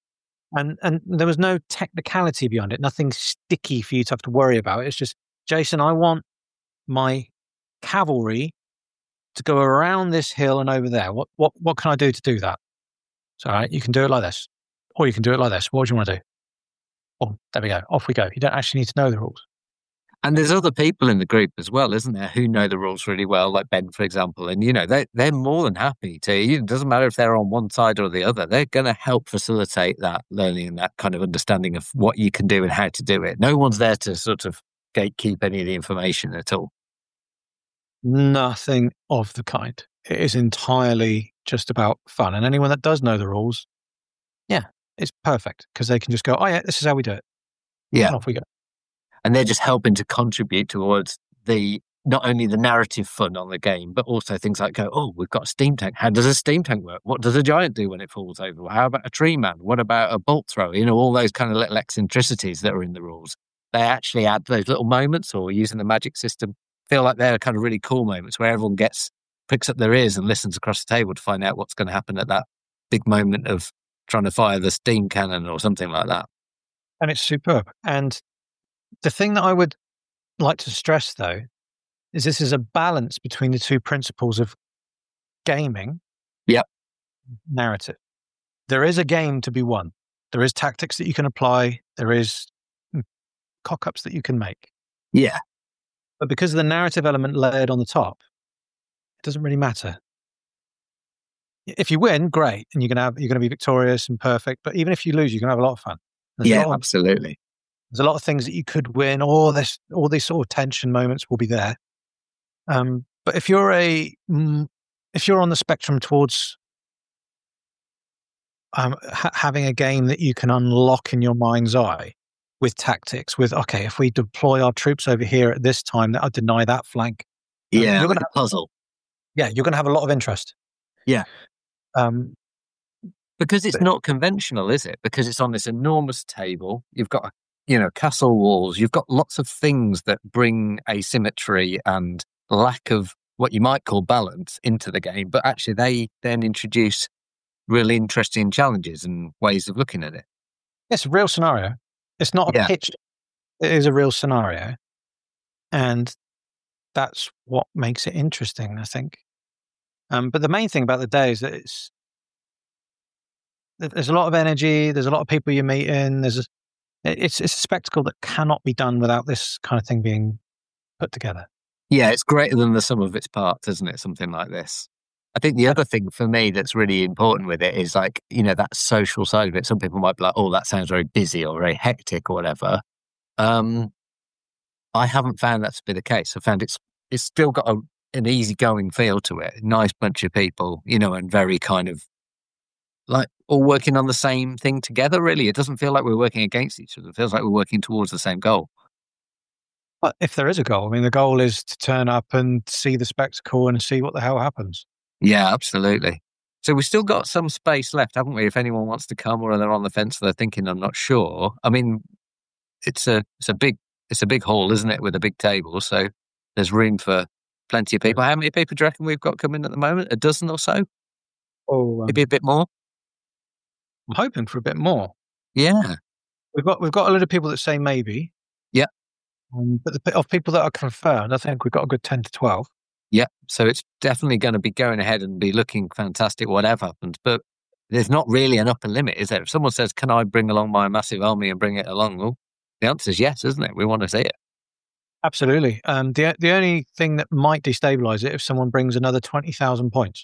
And and there was no technicality beyond it, nothing sticky for you to have to worry about. It's just, Jason, I want my cavalry to go around this hill and over there. What what what can I do to do that? So, all right, you can do it like this, or you can do it like this. What do you want to do? Oh, there we go. Off we go. You don't actually need to know the rules. And there's other people in the group as well, isn't there, who know the rules really well, like Ben, for example. And, you know, they, they're more than happy to. It doesn't matter if they're on one side or the other. They're going to help facilitate that learning and that kind of understanding of what you can do and how to do it. No one's there to sort of gatekeep any of the information at all. Nothing of the kind. It is entirely just about fun. And anyone that does know the rules, yeah, it's perfect because they can just go, oh, yeah, this is how we do it. Yeah. And off we go. And they're just helping to contribute towards the not only the narrative fun on the game, but also things like go, oh, we've got a steam tank. How does a steam tank work? What does a giant do when it falls over? How about a tree man? What about a bolt thrower? You know, all those kind of little eccentricities that are in the rules. They actually add those little moments, or using the magic system, feel like they're kind of really cool moments where everyone gets, picks up their ears and listens across the table to find out what's going to happen at that big moment of trying to fire the steam cannon or something like that. And it's superb. And the thing that I would like to stress, though, is this is a balance between the two principles of gaming, yep, narrative. There is a game to be won. There is tactics that you can apply. There is cock-ups that you can make. Yeah. But because of the narrative element layered on the top, it doesn't really matter. If you win, great, and you're gonna have you're gonna be victorious and perfect. But even if you lose, you're gonna have a lot of fun. There's yeah, of, absolutely. There's a lot of things that you could win. All this, all these sort of tension moments will be there. Um, but if you're a, if you're on the spectrum towards um, ha- having a game that you can unlock in your mind's eye with tactics, with okay, if we deploy our troops over here at this time, that'll deny that flank. Yeah, um, you're like gonna a puzzle. Yeah, you're going to have a lot of interest. Yeah. Um, because it's but, not conventional, is it? Because it's on this enormous table. You've got, you know, castle walls. You've got lots of things that bring asymmetry and lack of what you might call balance into the game. But actually, they then introduce really interesting challenges and ways of looking at it. It's a real scenario. It's not a yeah. pitch. It is a real scenario. And that's what makes it interesting, I think. Um, but the main thing about the day is that it's there's a lot of energy. There's a lot of people you meet in. There's a, it's it's a spectacle that cannot be done without this kind of thing being put together. Yeah, it's greater than the sum of its parts, isn't it? Something like this. I think the other thing for me that's really important with it is like, you know, that social side of it. Some people might be like, oh, that sounds very busy or very hectic or whatever. Um, I haven't found that to be the case. I found it's it's still got a, an easygoing feel to it. Nice bunch of people, you know, and very kind of like all working on the same thing together, really. It doesn't feel like we're working against each other. It feels like we're working towards the same goal. But if there is a goal, I mean, the goal is to turn up and see the spectacle and see what the hell happens. Yeah, absolutely. So we've still got some space left, haven't we? If anyone wants to come or they're on the fence, they're thinking, I'm not sure. I mean, it's a it's a big it's a big hall, isn't it, with a big table? So there's room for plenty of people. How many people do you reckon we've got coming at the moment? A dozen or so? Oh, um, maybe a bit more. I'm hoping for a bit more. Yeah, we've got we've got a lot of people that say maybe. Yeah, um, but the, of people that are confirmed, I think we've got a good ten to twelve. Yeah, so it's definitely going to be going ahead and be looking fantastic, whatever happens. But there's not really an upper limit, is there? If someone says, can I bring along my massive army and bring it along? Well, the answer is yes, isn't it? We want to see it. Absolutely. Um, the the only thing that might destabilise it if someone brings another twenty thousand points.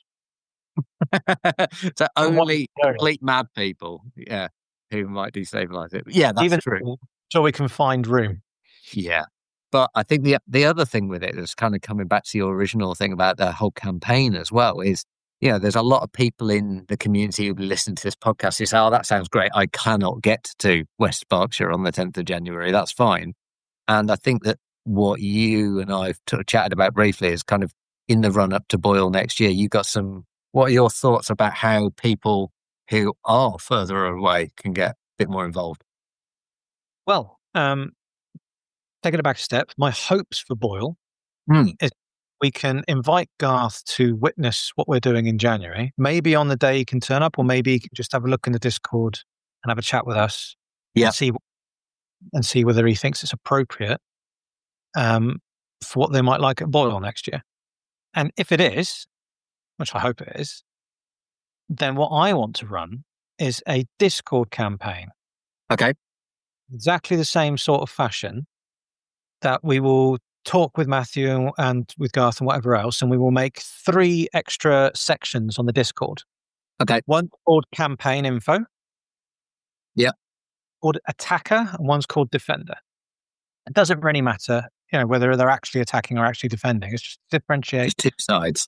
So only complete mad people, yeah, who might destabilise it. Yeah, that's Even true. So we can find room. Yeah. But I think the the other thing with it is kind of coming back to your original thing about the whole campaign as well is, you know, there's a lot of people in the community who listen to this podcast who say, oh, that sounds great. I cannot get to West Berkshire on the tenth of January. That's fine. And I think that what you and I've t- chatted about briefly is kind of in the run up to Boyle next year. You got some, what are your thoughts about how people who are further away can get a bit more involved? Well, um, taking it back a step, my hopes for Boyle mm. is we can invite Garth to witness what we're doing in January. Maybe on the day he can turn up, or maybe he can just have a look in the Discord and have a chat with us. Yeah. And see, and see whether he thinks it's appropriate um, for what they might like at Boyle next year. And if it is, which I hope it is, then what I want to run is a Discord campaign. Okay. Exactly the same sort of fashion that we will talk with Matthew and with Garth and whatever else, and we will make three extra sections on the Discord. Okay. One called campaign info. Yeah. Called attacker, and one's called defender. It doesn't really matter, you know, whether they're actually attacking or actually defending. It's just differentiate. It's two sides.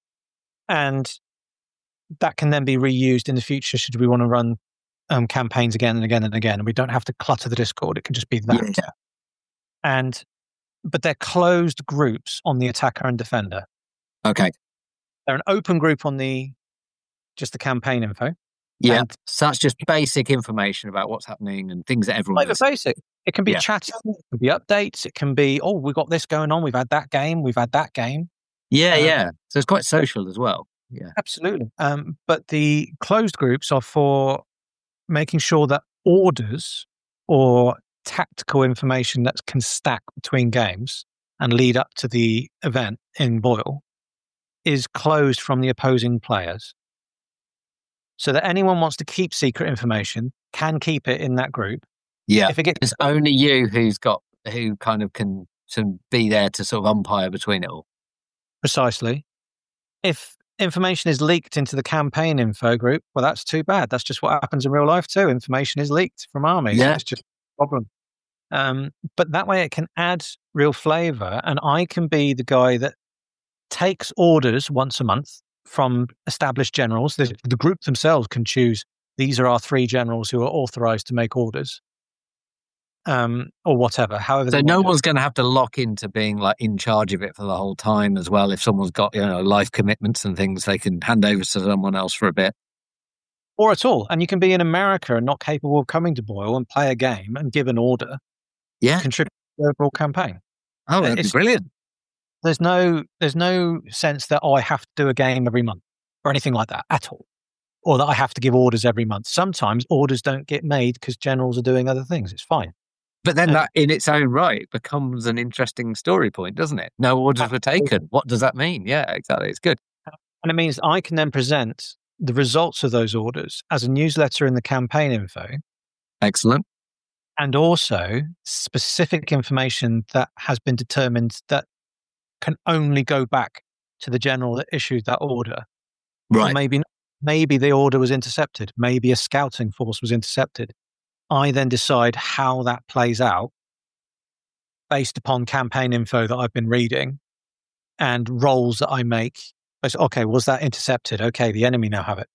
And that can then be reused in the future should we want to run um, campaigns again and again and again. And we don't have to clutter the Discord. It can just be that. Yeah. And, but they're closed groups on the attacker and defender. Okay. They're an open group on the, just the campaign info. Yeah. And so that's just basic information about what's happening and things that everyone like the does. basic. It can be Yeah. chatting, it can be updates, it can be, oh, we've got this going on, we've had that game, we've had that game. Yeah, Um, yeah. So it's quite social as well. Yeah. Absolutely. Um, but the closed groups are for making sure that orders or tactical information that can stack between games and lead up to the event in Boyle is closed from the opposing players. So that anyone wants to keep secret information can keep it in that group. Yeah. If it gets It's only you who's got, who kind of can to be there to sort of umpire between it all. precisely, if information is leaked into the campaign info group, well, that's too bad. That's just what happens in real life too. Information is leaked from armies. Yeah. It's just a problem. Um, but that way it can add real flavor, and I can be the guy that takes orders once a month from established generals. The, the group themselves can choose, these are our three generals who are authorized to make orders. Um, or whatever, however. So they no want to. one's going to have to lock into being like in charge of it for the whole time as well. If someone's got, you know, life commitments and things, they can hand over to someone else for a bit. Or at all. And you can be in America and not capable of coming to Boyle and play a game and give an order. Yeah. Contribute to the overall campaign. Oh, that'd be It's- brilliant. There's no there's no sense that, oh, I have to do a game every month or anything like that at all. Or that I have to give orders every month. Sometimes orders don't get made because generals are doing other things. It's fine. But then Uh, that in its own right becomes an interesting story point, doesn't it? No orders were taken. What does that mean? Yeah, exactly. It's good. And it means I can then present the results of those orders as a newsletter in the campaign info, Excellent. and also specific information that has been determined that can only go back to the general that issued that order. Or Right. maybe maybe the order was intercepted. Maybe a scouting force was intercepted. I then decide how that plays out based upon campaign info that I've been reading and rolls that I make. I say, okay, was that intercepted? Okay, the enemy now have it.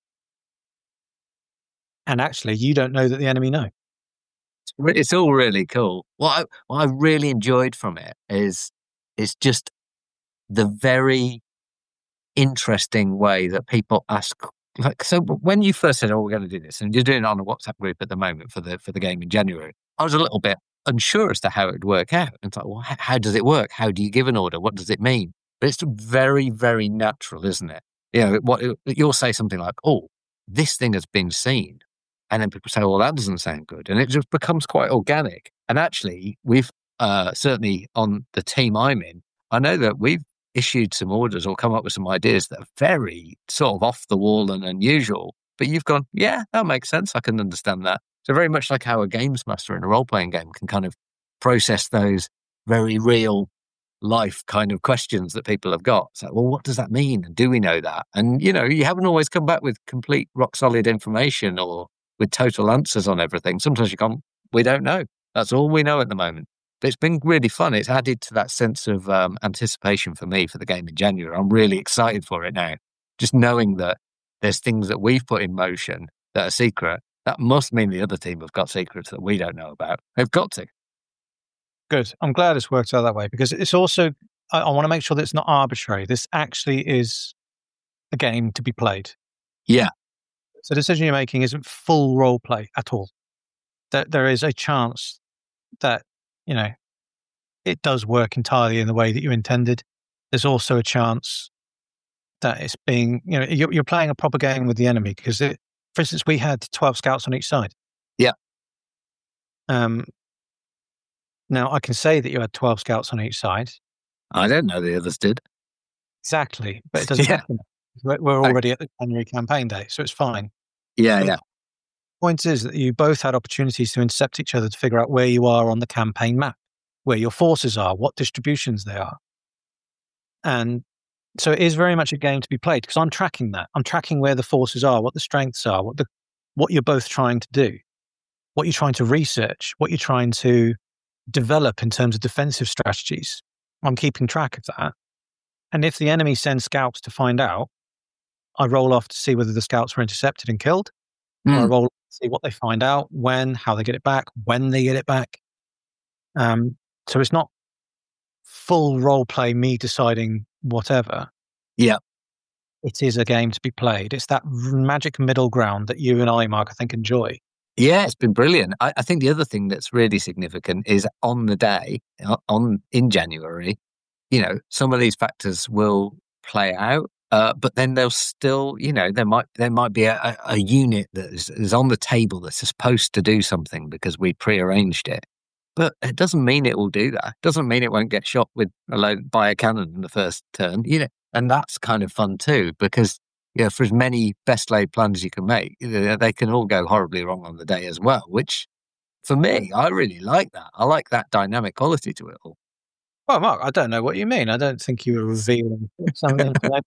And actually, you don't know that the enemy know. It's re- It's all really cool. What I, what I really enjoyed from it is it's just the very interesting way that people ask. Like, so when you first said, "Oh, we're going to do this," and you're doing it on a WhatsApp group at the moment for the for the game in January, I was a little bit unsure as to how it would work out. And it's like, well, h- how does it work? How do you give an order? What does it mean? But it's very, very natural, isn't it? You know, what you'll say something like, "Oh, this thing has been seen," and then people say, "Well, that doesn't sound good," and it just becomes quite organic. And actually, we've uh, certainly on the team I'm in, I know that we've issued some orders or come up with some ideas that are very sort of off the wall and unusual, but you've gone, yeah, that makes sense. I can understand that. So very much like how a games master in a role-playing game can kind of process those very real life kind of questions that people have got. It's like, well, what does that mean? And do we know that? And, you know, you haven't always come back with complete rock solid information or with total answers on everything. Sometimes you come, we don't know. That's all we know at the moment. But it's been really fun. It's added to that sense of um, anticipation for me for the game in January. I'm really excited for it now. Just knowing that there's things that we've put in motion that are secret, that must mean the other team have got secrets that we don't know about. They've got to. Good. I'm glad it's worked out that way because it's also, I, I want to make sure that it's not arbitrary. This actually is a game to be played. Yeah. So the decision you're making isn't full role play at all. That there is a chance that, you know, it does work entirely in the way that you intended. There's also a chance that it's being, you know, you're, you're playing a proper game with the enemy because, it, for instance, we had twelve scouts on each side. Um, now, I can say that you had twelve scouts on each side. I don't know the others did. Exactly, but it doesn't Yeah. happen. We're we're already at the January campaign day, so it's fine. Yeah, So yeah. the point is that you both had opportunities to intercept each other to figure out where you are on the campaign map, where your forces are, what distributions they are. And so it is very much a game to be played because I'm tracking that. I'm tracking where the forces are, what the strengths are, what the what you're both trying to do, what you're trying to research, what you're trying to develop in terms of defensive strategies. I'm keeping track of that. And if the enemy sends scouts to find out, I roll off to see whether the scouts were intercepted and killed. Or I roll off to see what they find out, when, how they get it back, when they get it back. Um, so it's not full role play, me deciding whatever. Yeah. It is a game to be played. It's that r- magic middle ground that you and I, Mark, I think enjoy. Yeah, it's been brilliant. I, I think the other thing that's really significant is on the day, o- on in January, you know, some of these factors will play out, uh, but then there'll still, you know, there might there might be a, a, a unit that is, is on the table that's supposed to do something because we prearranged it. But it doesn't mean it will do that. It doesn't mean it won't get shot with a load by a cannon in the first turn, you know. And that's kind of fun too, because you know, for as many best laid plans you can make, they can all go horribly wrong on the day as well. Which, for me, I really like that. I like that dynamic quality to it all. Well, Mark, I don't know what you mean. I don't think you were revealing some information.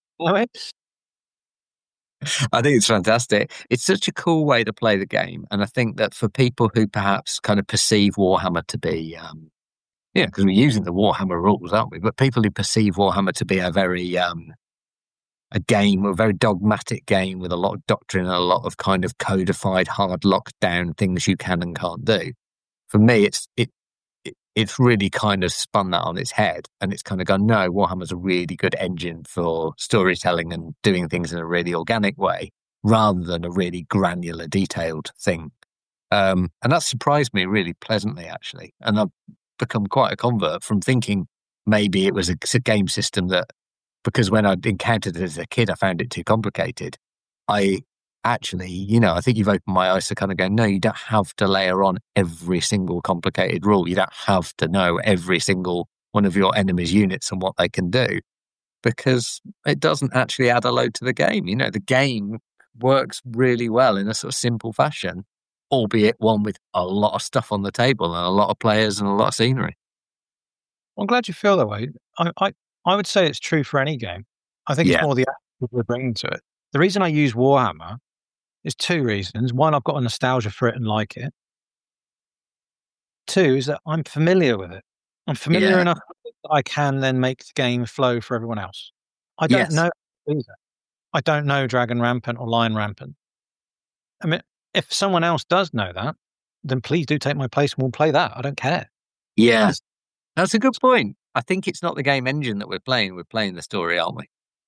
I think it's fantastic. It's such a cool way to play the game, and I think that for people who perhaps kind of perceive Warhammer to be, um, yeah, because we're using the Warhammer rules, aren't we? But people who perceive Warhammer to be a very um, a game, a very dogmatic game with a lot of doctrine and a lot of kind of codified, hard locked down things you can and can't do. For me, it's it, it it's really kind of spun that on its head, and it's kind of gone, no, Warhammer's a really good engine for storytelling and doing things in a really organic way, rather than a really granular, detailed thing. Um, and that surprised me really pleasantly, actually. And I've become quite a convert from thinking maybe it was a, a game system that, because when I encountered it as a kid, I found it too complicated. I actually, you know, I think you've opened my eyes to kind of go, no, you don't have to layer on every single complicated rule. You don't have to know every single one of your enemy's units and what they can do, because it doesn't actually add a load to the game. You know, the game works really well in a sort of simple fashion, albeit one with a lot of stuff on the table and a lot of players and a lot of scenery. I'm glad you feel that way. I, I, I would say it's true for any game. I think Yeah. it's more the attitude we're bringing to it. The reason I use Warhammer is two reasons. One, I've got a nostalgia for it and like it. Two is that I'm familiar with it. I'm familiar Yeah. enough that I can then make the game flow for everyone else. I don't Yes. know either. I don't know Dragon Rampant or Lion Rampant. I mean, if someone else does know that, then please do take my place and we'll play that. I don't care. Yeah. That's a good point. I think it's not the game engine that we're playing. We're playing the story, aren't we?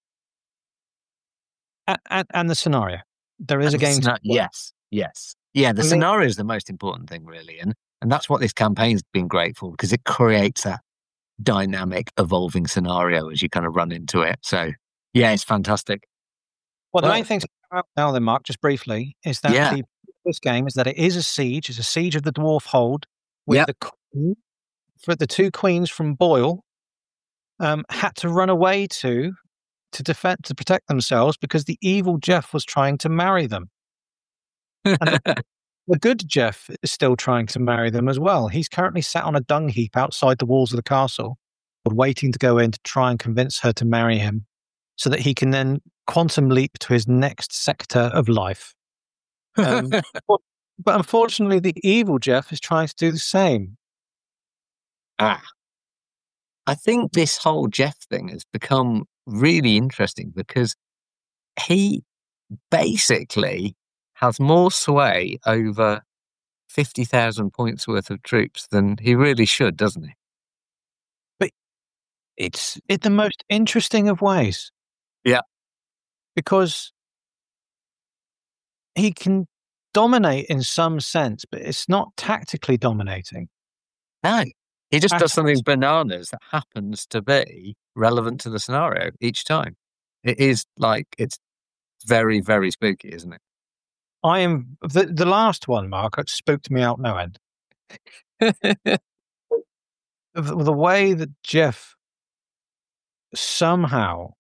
And, and, and the scenario. There is And a the game. scena- to play. yes, yes. Yeah, the I mean- scenario is the most important thing, really. And and that's what this campaign's been great for, because it creates a dynamic, evolving scenario as you kind of run into it. So, yeah, it's fantastic. Well, the Well- main thing to talk about now, then, Mark, just briefly, is that Yeah. the, this game is that it is a siege. It's a siege of the Dwarf Hold, with Yep. the queen, for the two queens from Boyle um, had to run away to to defend to protect themselves because the evil Jeff was trying to marry them. And the, the good Jeff is still trying to marry them as well. He's currently sat on a dung heap outside the walls of the castle, waiting to go in to try and convince her to marry him, so that he can then quantum leap to his next sector of life. Um, but, but unfortunately, the evil Jeff is trying to do the same. Ah. I think this whole Jeff thing has become really interesting because he basically has more sway over fifty thousand points worth of troops than he really should, doesn't he? But it's in the most interesting of ways. Yeah. Because he can dominate in some sense, but it's not tactically dominating. No. He just At does something bananas that happens to be relevant to the scenario each time. It is like, it's very, very spooky, isn't it? I am the the last one, Mark. It spooked me out no end. the, the way that Jeff somehow,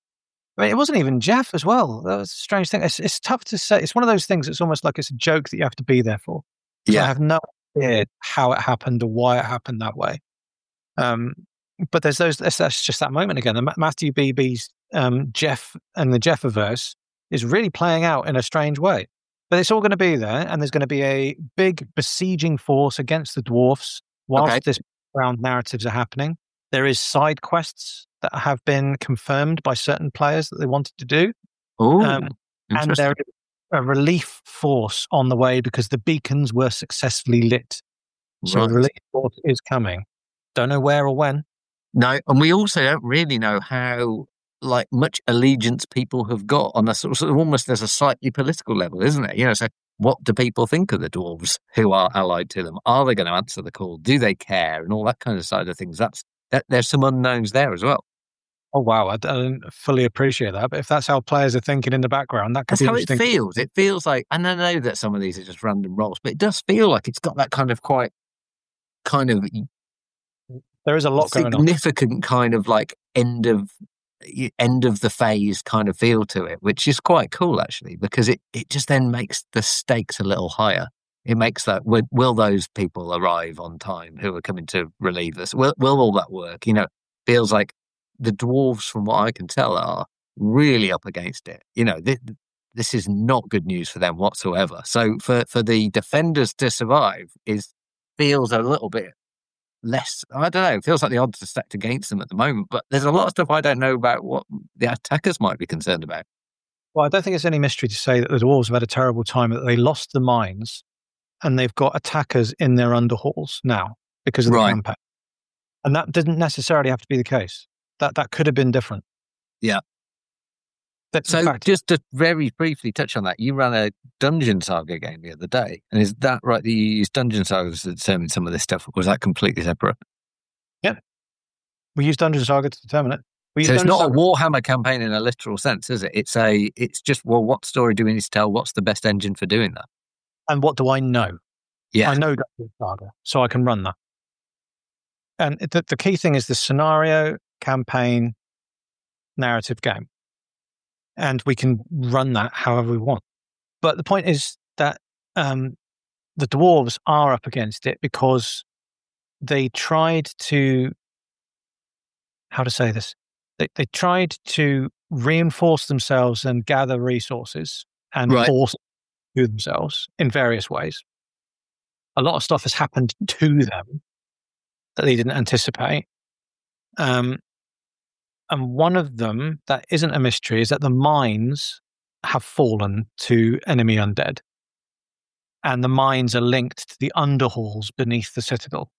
I mean, it wasn't even Jeff as well. That was a strange thing. It's, it's tough to say. It's one of those things. It's almost like it's a joke that you have to be there for. Yeah. I have no idea how it happened or why it happened that way. Um, but there's those. That's, that's just that moment again. The Matthew Beebe's um, Jeff and the Jeffiverse is really playing out in a strange way. But it's all going to be there, and there's going to be a big besieging force against the dwarfs whilst Okay. this background narratives are happening. There is side quests that have been confirmed by certain players that they wanted to do. Oh, Um, and there is a relief force on the way because the beacons were successfully lit. So a Right. relief force is coming. Don't know where or when. No, and we also don't really know how like much allegiance people have got on a sort of, sort of almost there's a slightly political level, isn't it? You know, so what do people think of the dwarves who are allied to them? Are they going to answer the call? Do they care? And all that kind of side of things. That's that. There's some unknowns there as well. Oh, wow. I, I don't fully appreciate that. But if that's how players are thinking in the background, that could That's be how it interesting. feels. It feels like, and I know that some of these are just random rolls, but it does feel like it's got that kind of quite kind of There is a lot going on. significant kind of like end of end of the phase kind of feel to it, which is quite cool actually, because it, it just then makes the stakes a little higher. It makes that, will, will those people arrive on time who are coming to relieve us? Will, will all that work? You know, feels like the dwarves, from what I can tell, are really up against it. You know, th- this is not good news for them whatsoever. So for, for the defenders to survive is feels a little bit less, I don't know, it feels like the odds are stacked against them at the moment, but there's a lot of stuff I don't know about what the attackers might be concerned about. Well, I don't think it's any mystery to say that the dwarves have had a terrible time, that they lost the mines and they've got attackers in their underhalls now because of the Right. campaign. And that didn't necessarily have to be the case. That that could have been different. Yeah. But in So fact, just to very briefly touch on that, you ran a Dungeon Saga game the other day, and is that right that you used Dungeon Saga to determine some of this stuff, or was that completely separate? we use Dungeon Saga to determine it. We use So it's Dungeon not a Saga- Warhammer campaign in a literal sense, is it? It's a, it's just, well, what story do we need to tell? What's the best engine for doing that? And what do I know? Yeah. I know Dungeon Saga, so I can run that. And the, the key thing is the scenario, campaign, narrative game. And we can run that however we want. But the point is that um, the dwarves are up against it because they tried to, how to say this? They, they tried to reinforce themselves and gather resources and Right. force to themselves in various ways. A lot of stuff has happened to them that they didn't anticipate. Um, and one of them that isn't a mystery is that the mines have fallen to enemy undead. And the mines are linked to the underhalls beneath the citadel.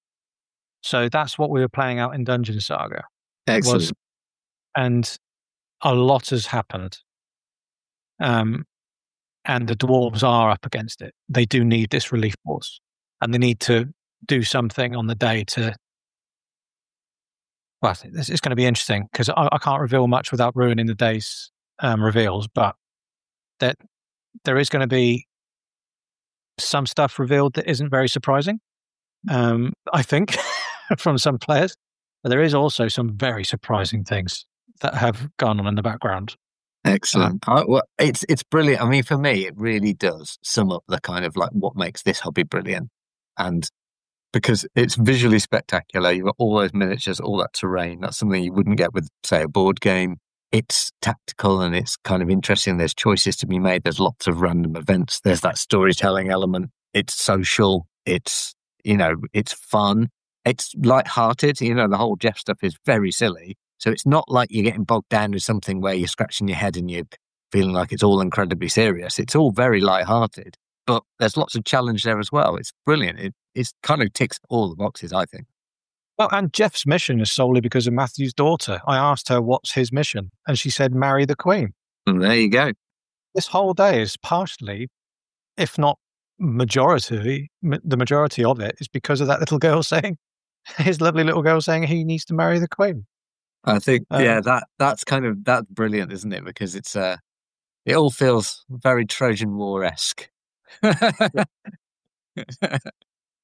So that's what we were playing out in Dungeon Saga. Excellent. Was, and a lot has happened. Um, and the dwarves are up against it. They do need this relief force. And they need to do something on the day to... Well, it's, it's going to be interesting because I, I can't reveal much without ruining the day's um, reveals, but that there is going to be some stuff revealed that isn't very surprising, um, I think, from some players. But there is also some very surprising things that have gone on in the background. Excellent. I, well, it's it's brilliant. I mean, for me, it really does sum up the kind of like what makes this hobby brilliant. And because it's visually spectacular, you've got all those miniatures, all that terrain. That's something you wouldn't get with, say, a board game. It's tactical and it's kind of interesting. There's choices to be made. There's lots of random events. There's that storytelling element. It's social. It's, you know, it's fun. It's lighthearted. You know, the whole Jeff stuff is very silly. So it's not like you're getting bogged down with something where you're scratching your head and you're feeling like it's all incredibly serious. It's all very lighthearted, but there's lots of challenge there as well. It's brilliant. It it's kind of ticks all the boxes, I think. Well, and Jeff's mission is solely because of Matthew's daughter. I asked her what's his mission, and she said, marry the Queen. And there you go. This whole day is partially, if not majority, m- the majority of it is because of that little girl saying, his lovely little girl saying he needs to marry the Queen. I think, Um, yeah, that that's kind of, that's brilliant, isn't it? Because it's, uh, it all feels very Trojan War-esque.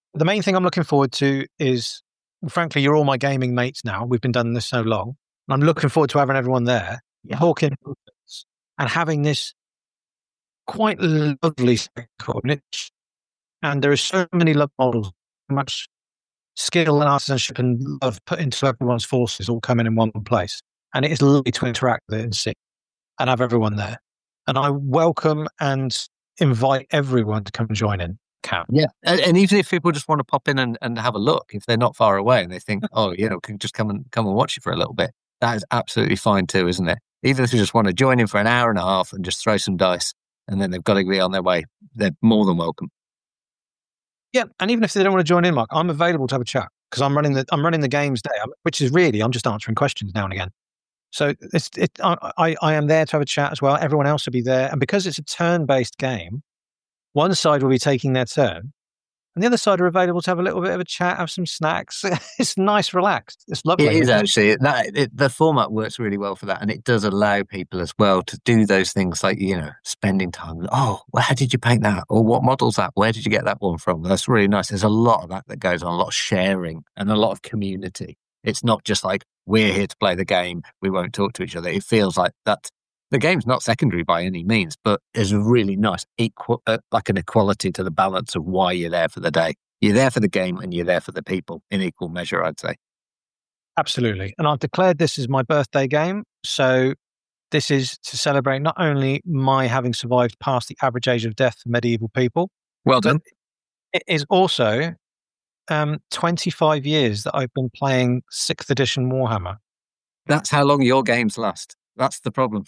The main thing I'm looking forward to is, frankly, you're all my gaming mates now. We've been doing this so long. I'm looking forward to having everyone there, yeah. talking and having this quite lovely niche. And there are so many love models, so much skill and artisanship and love put into everyone's forces all coming in one place. And it is lovely to interact with it and see and have everyone there. And I welcome and invite everyone to come join in. Can. Yeah. And, and even if people just want to pop in and, and have a look, if they're not far away and they think, oh, you know, can just come and come and watch it for a little bit, that is absolutely fine too, isn't it? Even if you just want to join in for an hour and a half and just throw some dice and then they've got to be on their way, they're more than welcome. Yeah, and even if they don't want to join in, Mark, I'm available to have a chat because I'm running the I'm running the games day, which is really I'm just answering questions now and again. So it's it I, I I am there to have a chat as well. Everyone else will be there, and because it's a turn-based game, one side will be taking their turn, and the other side are available to have a little bit of a chat, have some snacks. It's nice, relaxed. It's lovely. It is actually that it, the format works really well for that, and it does allow people as well to do those things like you know spending time. Oh, well, how did you paint that? Or what model's that? Where did you get that one from? That's really nice. There's a lot of that that goes on, a lot of sharing and a lot of community. It's not just like we're here to play the game. We won't talk to each other. It feels like that. The game's not secondary by any means, but there's a really nice equal, uh, like an equality to the balance of why you're there for the day. You're there for the game and you're there for the people in equal measure, I'd say. Absolutely. And I've declared this is my birthday game. So this is to celebrate not only my having survived past the average age of death for medieval people. Well done. It is also um, twenty-five years that I've been playing sixth edition Warhammer. That's how long your games last. That's the problem.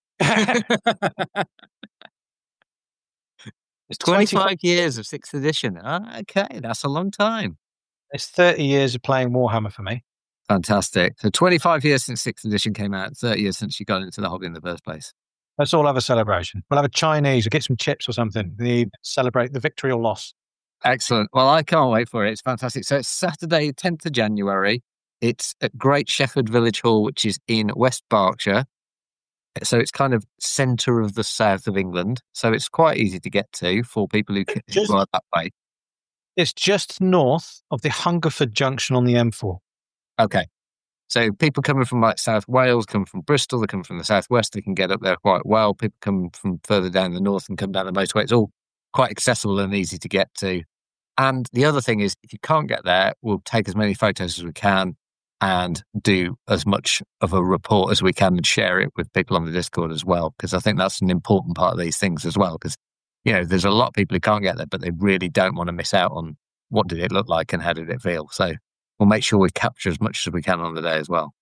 It's twenty-five years of sixth edition. Oh, okay, that's a long time. It's thirty years of playing Warhammer for me. Fantastic. So twenty-five years since sixth edition came out, thirty years since you got into the hobby in the first place. Let's all have a celebration. We'll have a Chinese or get some chips or something. We celebrate the victory or loss. Excellent. Well, I can't wait for it. It's fantastic. So it's Saturday, tenth of January. It's at Great Shefford Village Hall, which is in West Berkshire. So it's kind of centre of the south of England. So it's quite easy to get to for people who can just, go that way. It's just north of the Hungerford Junction on the M four. Okay. So people coming from like South Wales, come from Bristol, they come from the southwest, they can get up there quite well. People come from further down the north and come down the motorway. It's all quite accessible and easy to get to. And the other thing is, if you can't get there, we'll take as many photos as we can and do as much of a report as we can and share it with people on the Discord as well, because I think that's an important part of these things as well, because, you know, there's a lot of people who can't get there, but they really don't want to miss out on what did it look like and how did it feel. So we'll make sure we capture as much as we can on the day as well.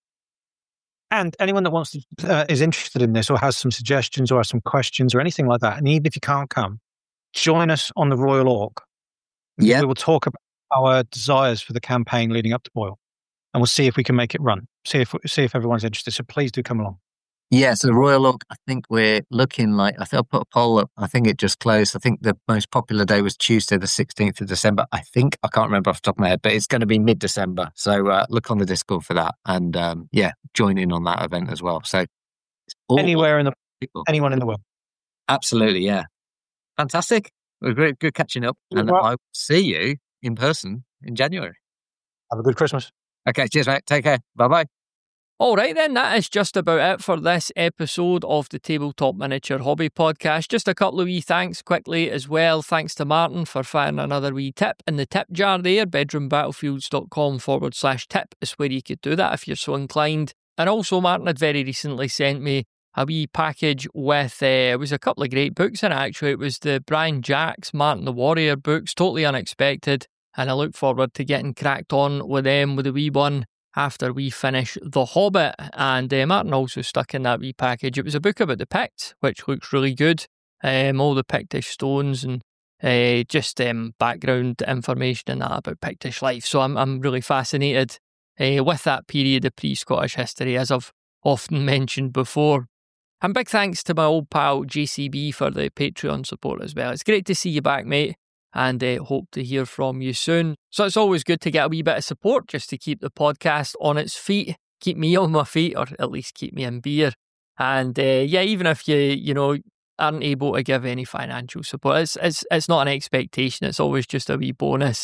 And anyone that wants to, uh, is interested in this or has some suggestions or has some questions or anything like that, and even if you can't come, join us on the Royal Orc. Yeah. We will talk about our desires for the campaign leading up to Boyle. And we'll see if we can make it run. See if see if everyone's interested. So please do come along. Yeah, so Royal Oak, I think we're looking like, I think I'll put a poll up. I think it just closed. I think the most popular day was Tuesday, the sixteenth of December. I think, I can't remember off the top of my head, but it's going to be mid-December. So uh, look on the Discord for that. And um, yeah, join in on that event as well. So anywhere in the people. Anyone in the world. Absolutely, yeah. Fantastic. Well, great, good catching up. And well, I will see you in person in January. Have a good Christmas. Okay, cheers, mate. Take care. Bye-bye. All right, then, that is just about it for this episode of the Tabletop Miniature Hobby Podcast. Just a couple of wee thanks quickly as well. Thanks to Martin for firing another wee tip in the tip jar there. bedroombattlefields.com forward slash tip is where you could do that if you're so inclined. And also, Martin had very recently sent me a wee package with, uh, it was a couple of great books in it, actually. It was the Brian Jacks, Martin the Warrior books, totally unexpected. And I look forward to getting cracked on with them with a wee one after we finish The Hobbit. And uh, Martin also stuck in that wee package. It was a book about the Picts, which looks really good. Um, all the Pictish stones and uh, just um, background information and that about Pictish life. So I'm I'm really fascinated uh, with that period of pre-Scottish history, as I've often mentioned before. And big thanks to my old pal J C B for the Patreon support as well. It's great to see you back, mate. And uh, hope to hear from you soon. So it's always good to get a wee bit of support just to keep the podcast on its feet, keep me on my feet, or at least keep me in beer. And uh, yeah, even if you, you know, aren't able to give any financial support, it's, it's, it's not an expectation. It's always just a wee bonus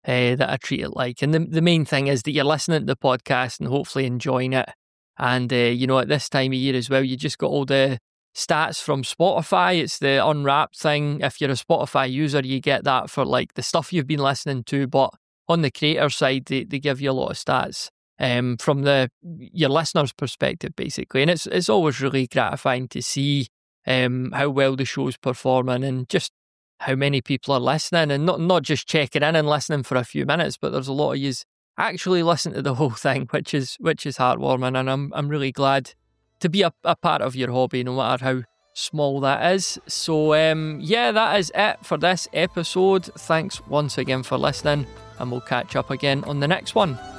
uh, that I treat it like. And the, the main thing is that you're listening to the podcast and hopefully enjoying it. And, uh, you know, at this time of year as well, you just got all the stats from Spotify. It's the Unwrapped thing. If you're a Spotify user, you get that for like the stuff you've been listening to. But on the creator side, they, they give you a lot of stats um, from the your listener's perspective, basically. And it's it's always really gratifying to see um, how well the show's performing and just how many people are listening, and not not just checking in and listening for a few minutes, but there's a lot of yous actually listen to the whole thing, which is which is heartwarming, and I'm I'm really glad to be a, a part of your hobby, no matter how small that is. So um, yeah, that is it for this episode. Thanks once again for listening, and we'll catch up again on the next one.